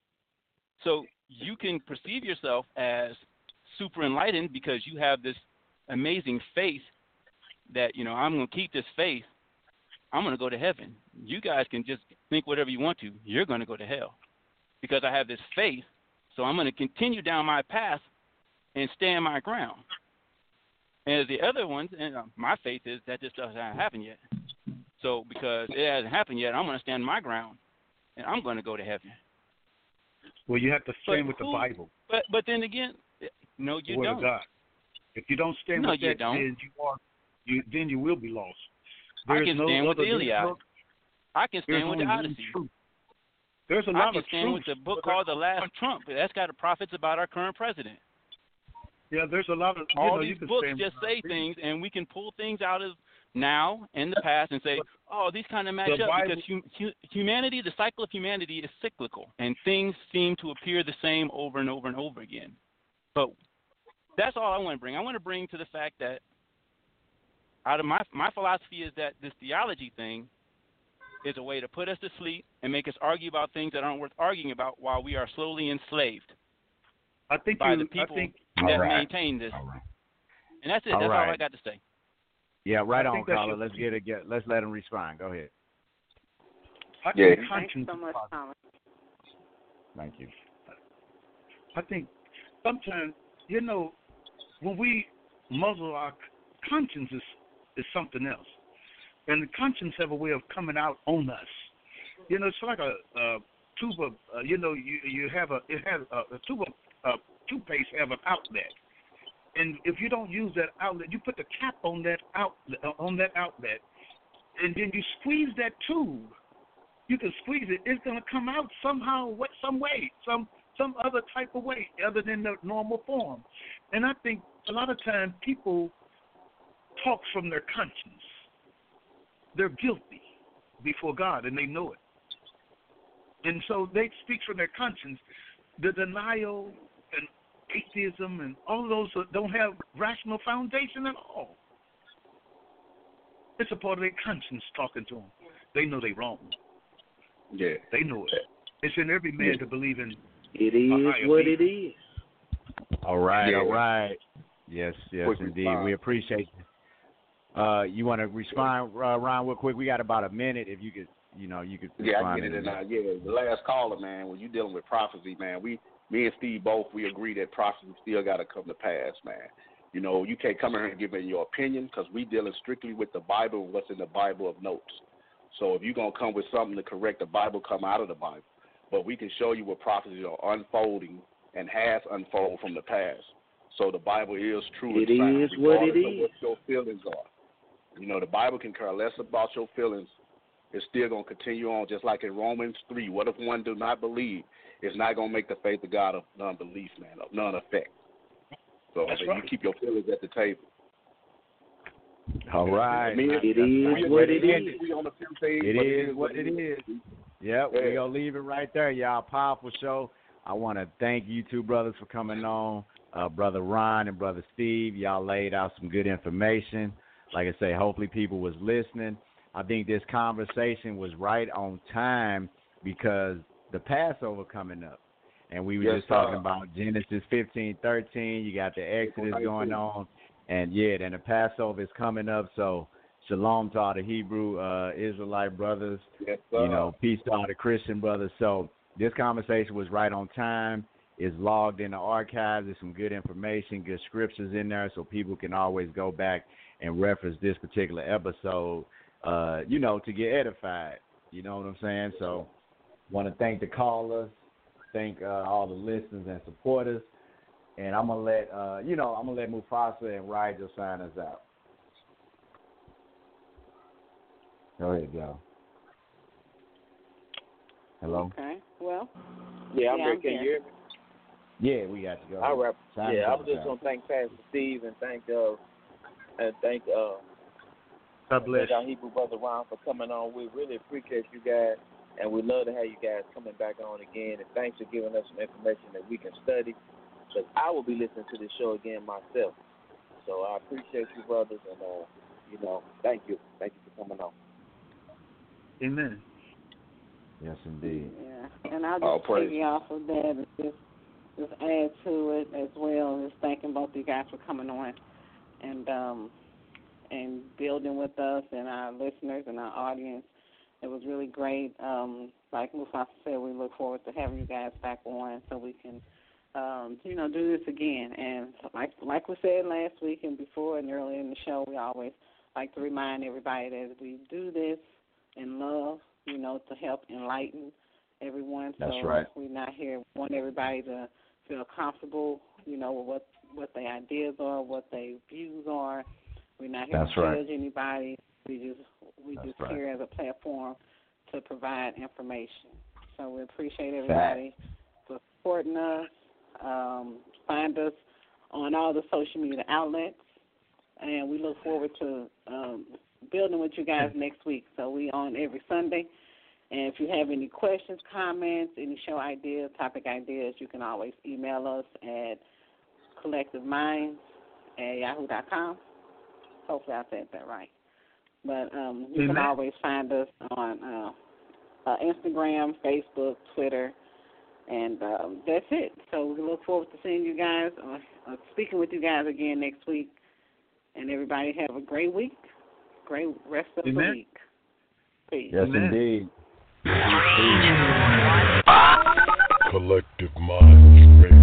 So you can perceive yourself as super enlightened because you have this amazing faith that, you know, I'm going to keep this faith. I'm going to go to heaven. You guys can just think whatever you want to. You're going to go to hell because I have this faith. So I'm going to continue down my path and stand my ground. And the other ones, and uh, my faith is that this doesn't happen yet. So because it hasn't happened yet, I'm going to stand my ground, and I'm going to go to heaven. Well, you have to stand But with who- the Bible, But but then again, no, the you Word don't. of God. If you don't stand No, with you that, don't. then you are, you then you will be lost. I There's can no stand with other the Iliad. book. I can There's stand with the only one Odyssey. truth. There's a I lot can of stand with truth. the book but called The there's- Last Trump. That's got the prophets about our current president. Yeah, there's a lot of you All know, these you can books stand just with say things, and we can pull things out of now and the past and say, oh, these kind of match the up Bible- because hum- hu- humanity, the cycle of humanity is cyclical, and things seem to appear the same over and over and over again. But that's all I want to bring. I want to bring to the fact that out of my my philosophy is that this theology thing is a way to put us to sleep and make us argue about things that aren't worth arguing about while we are slowly enslaved I think by you, the people I think, that All right. maintain this. All right. And that's it. All that's all I right. got to say. Yeah, right I on, think that's caller. your- Let's get it. Get. Let's let him respond. Go ahead. I Yeah. think Thanks conscience so is much, positive. Thomas. Thank you. I think sometimes, you know, when we muzzle our conscience is, is something else. And the conscience have a way of coming out on us. You know, it's like a, a tube of, uh, you know, you you have a, it has a, a tube of uh, toothpaste have an outlet. And if you don't use that outlet, you put the cap on that outlet, on that outlet, and then you squeeze that tube. You can squeeze it. It's going to come out somehow, what, some way, some some other type of way, other than the normal form. And I think a lot of times people talk from their conscience. They're guilty before God, and they know it. And so they speak from their conscience. The denial and atheism and all of those don't have rational foundation at all. It's a part of their conscience talking to them. They know they're wrong. Yeah. They know it. It's in every man Yeah. to believe in. It a is higher what being. it is. All right. Yeah. All right. Yes. Yes, Quick indeed. response. We appreciate you. Uh, you want to respond, uh, Ron, real quick? We got about a minute. If you could, you know, you could. Yeah, I respond get it. in And a uh, minute. yeah, the last caller, man, when you dealing with prophecy, man, we, me and Steve both, we agree that prophecy still got to come to pass, man. You know, you can't come in here and give me your opinion because we dealing strictly with the Bible and what's in the Bible of notes. So if you're going to come with something to correct the Bible, come out of the Bible. But we can show you what prophecies are unfolding and has unfolded from the past. So the Bible is true It and sound, is what it regardless of is. what your feelings are. You know, the Bible can care less about your feelings. It's still going to continue on, just like in Romans three. What if one do not believe? It's not going to make the faith of God of non-belief, man, of none effect. So That's right. right. You keep your feelings at the table. All right. I mean, it is what it is. We on the same page, It but is what it is. Yep, yeah. we're going to leave it right there, y'all. Powerful show. I want to thank you two brothers for coming on. Uh, Brother Ron and Brother Steve, y'all laid out some good information. Like I say, hopefully people was listening. I think this conversation was right on time because the Passover coming up. And we were yes, just talking sir. about Genesis fifteen, thirteen. You got the Exodus going on. And, yeah, then the Passover is coming up. So, shalom to all the Hebrew uh, Israelite brothers. Yes, sir. You know, peace to all the Christian brothers. So, this conversation was right on time. It's logged in the archives. There's some good information, good scriptures in there, so people can always go back and reference this particular episode, uh, you know, to get edified. You know what I'm saying? So, want to thank the callers, thank uh, all the listeners and supporters, and I'm gonna let uh, you know, I'm gonna let Mufasa and Rigel sign us out. Go ahead, Joe. Hello. Okay. Well. Yeah, I'm yeah, here. I'm Can here. you hear me? Yeah, we got you. Go All right. Sign Yeah, us I out, was just Joe. gonna thank Pastor Steve and thank uh and thank uh God bless. thank our Hebrew brother Ron for coming on. We really appreciate you guys, and we love to have you guys coming back on again. And thanks for giving us some information that we can study, because I will be listening to this show again myself. So I appreciate you, brothers, and uh, you know, thank you, thank you for coming on. Amen. Yes, indeed. Yeah, and I'll All just praise. take you off of that and just, just add to it as well. Just thanking both of you guys for coming on and um, and building with us and our listeners and our audience. It was really great. Um, like Mufasa said, we look forward to having you guys back on so we can, um, you know, do this again. And like like we said last week and before and earlier in the show, we always like to remind everybody that we do this in love, you know, to help enlighten everyone. That's so right. We're not here. We want everybody to feel comfortable, you know, with what, what their ideas are, what their views are. We're not here That's to right. judge anybody. We just we That's just right. here as a platform to provide information. So we appreciate everybody for supporting us. Um, find us on all the social media outlets, and we look forward to um, building with you guys next week. So we on every Sunday. And if you have any questions, comments, any show ideas, topic ideas, you can always email us at collectiveminds at yahoo dot com. Hopefully I said that right. But um, you Amen. can always find us on uh, uh, Instagram, Facebook, Twitter, and um, that's it. So we look forward to seeing you guys, uh, uh, speaking with you guys again next week. And everybody have a great week, great rest of Amen. the week. Peace. Yes, Amen. indeed. Collective Minds Radio.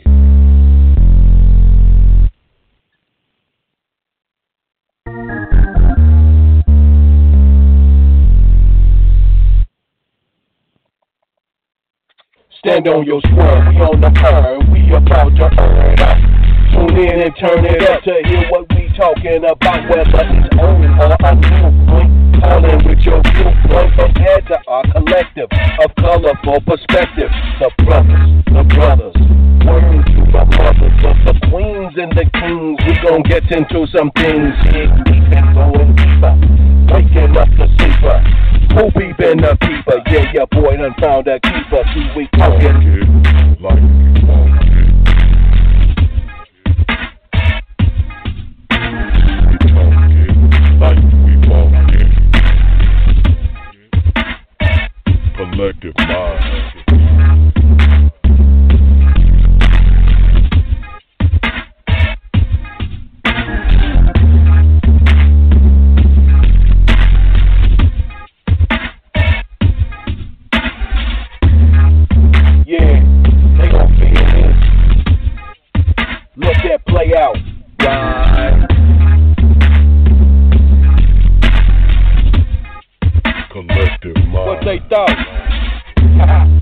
Stand on your square, we on the earth, we about to earn out. Tune in and turn it up to hear what we talking about, whether it's old or a new point. Call in with your viewpoint and add to our collective of colorful perspective. The brothers, the brothers, word to the mothers of the queens and the kings. We gon' get into some things, dig deep and going deeper, waking up the sleeper. Who peepin' the peeper? Yeah, your boy done found a keeper. See, we talkin' like we want it. We talkin' like we want it. Collective Minds. Yeah, they gon' feel this. Let that play out, right? Collective Minds. What they thought?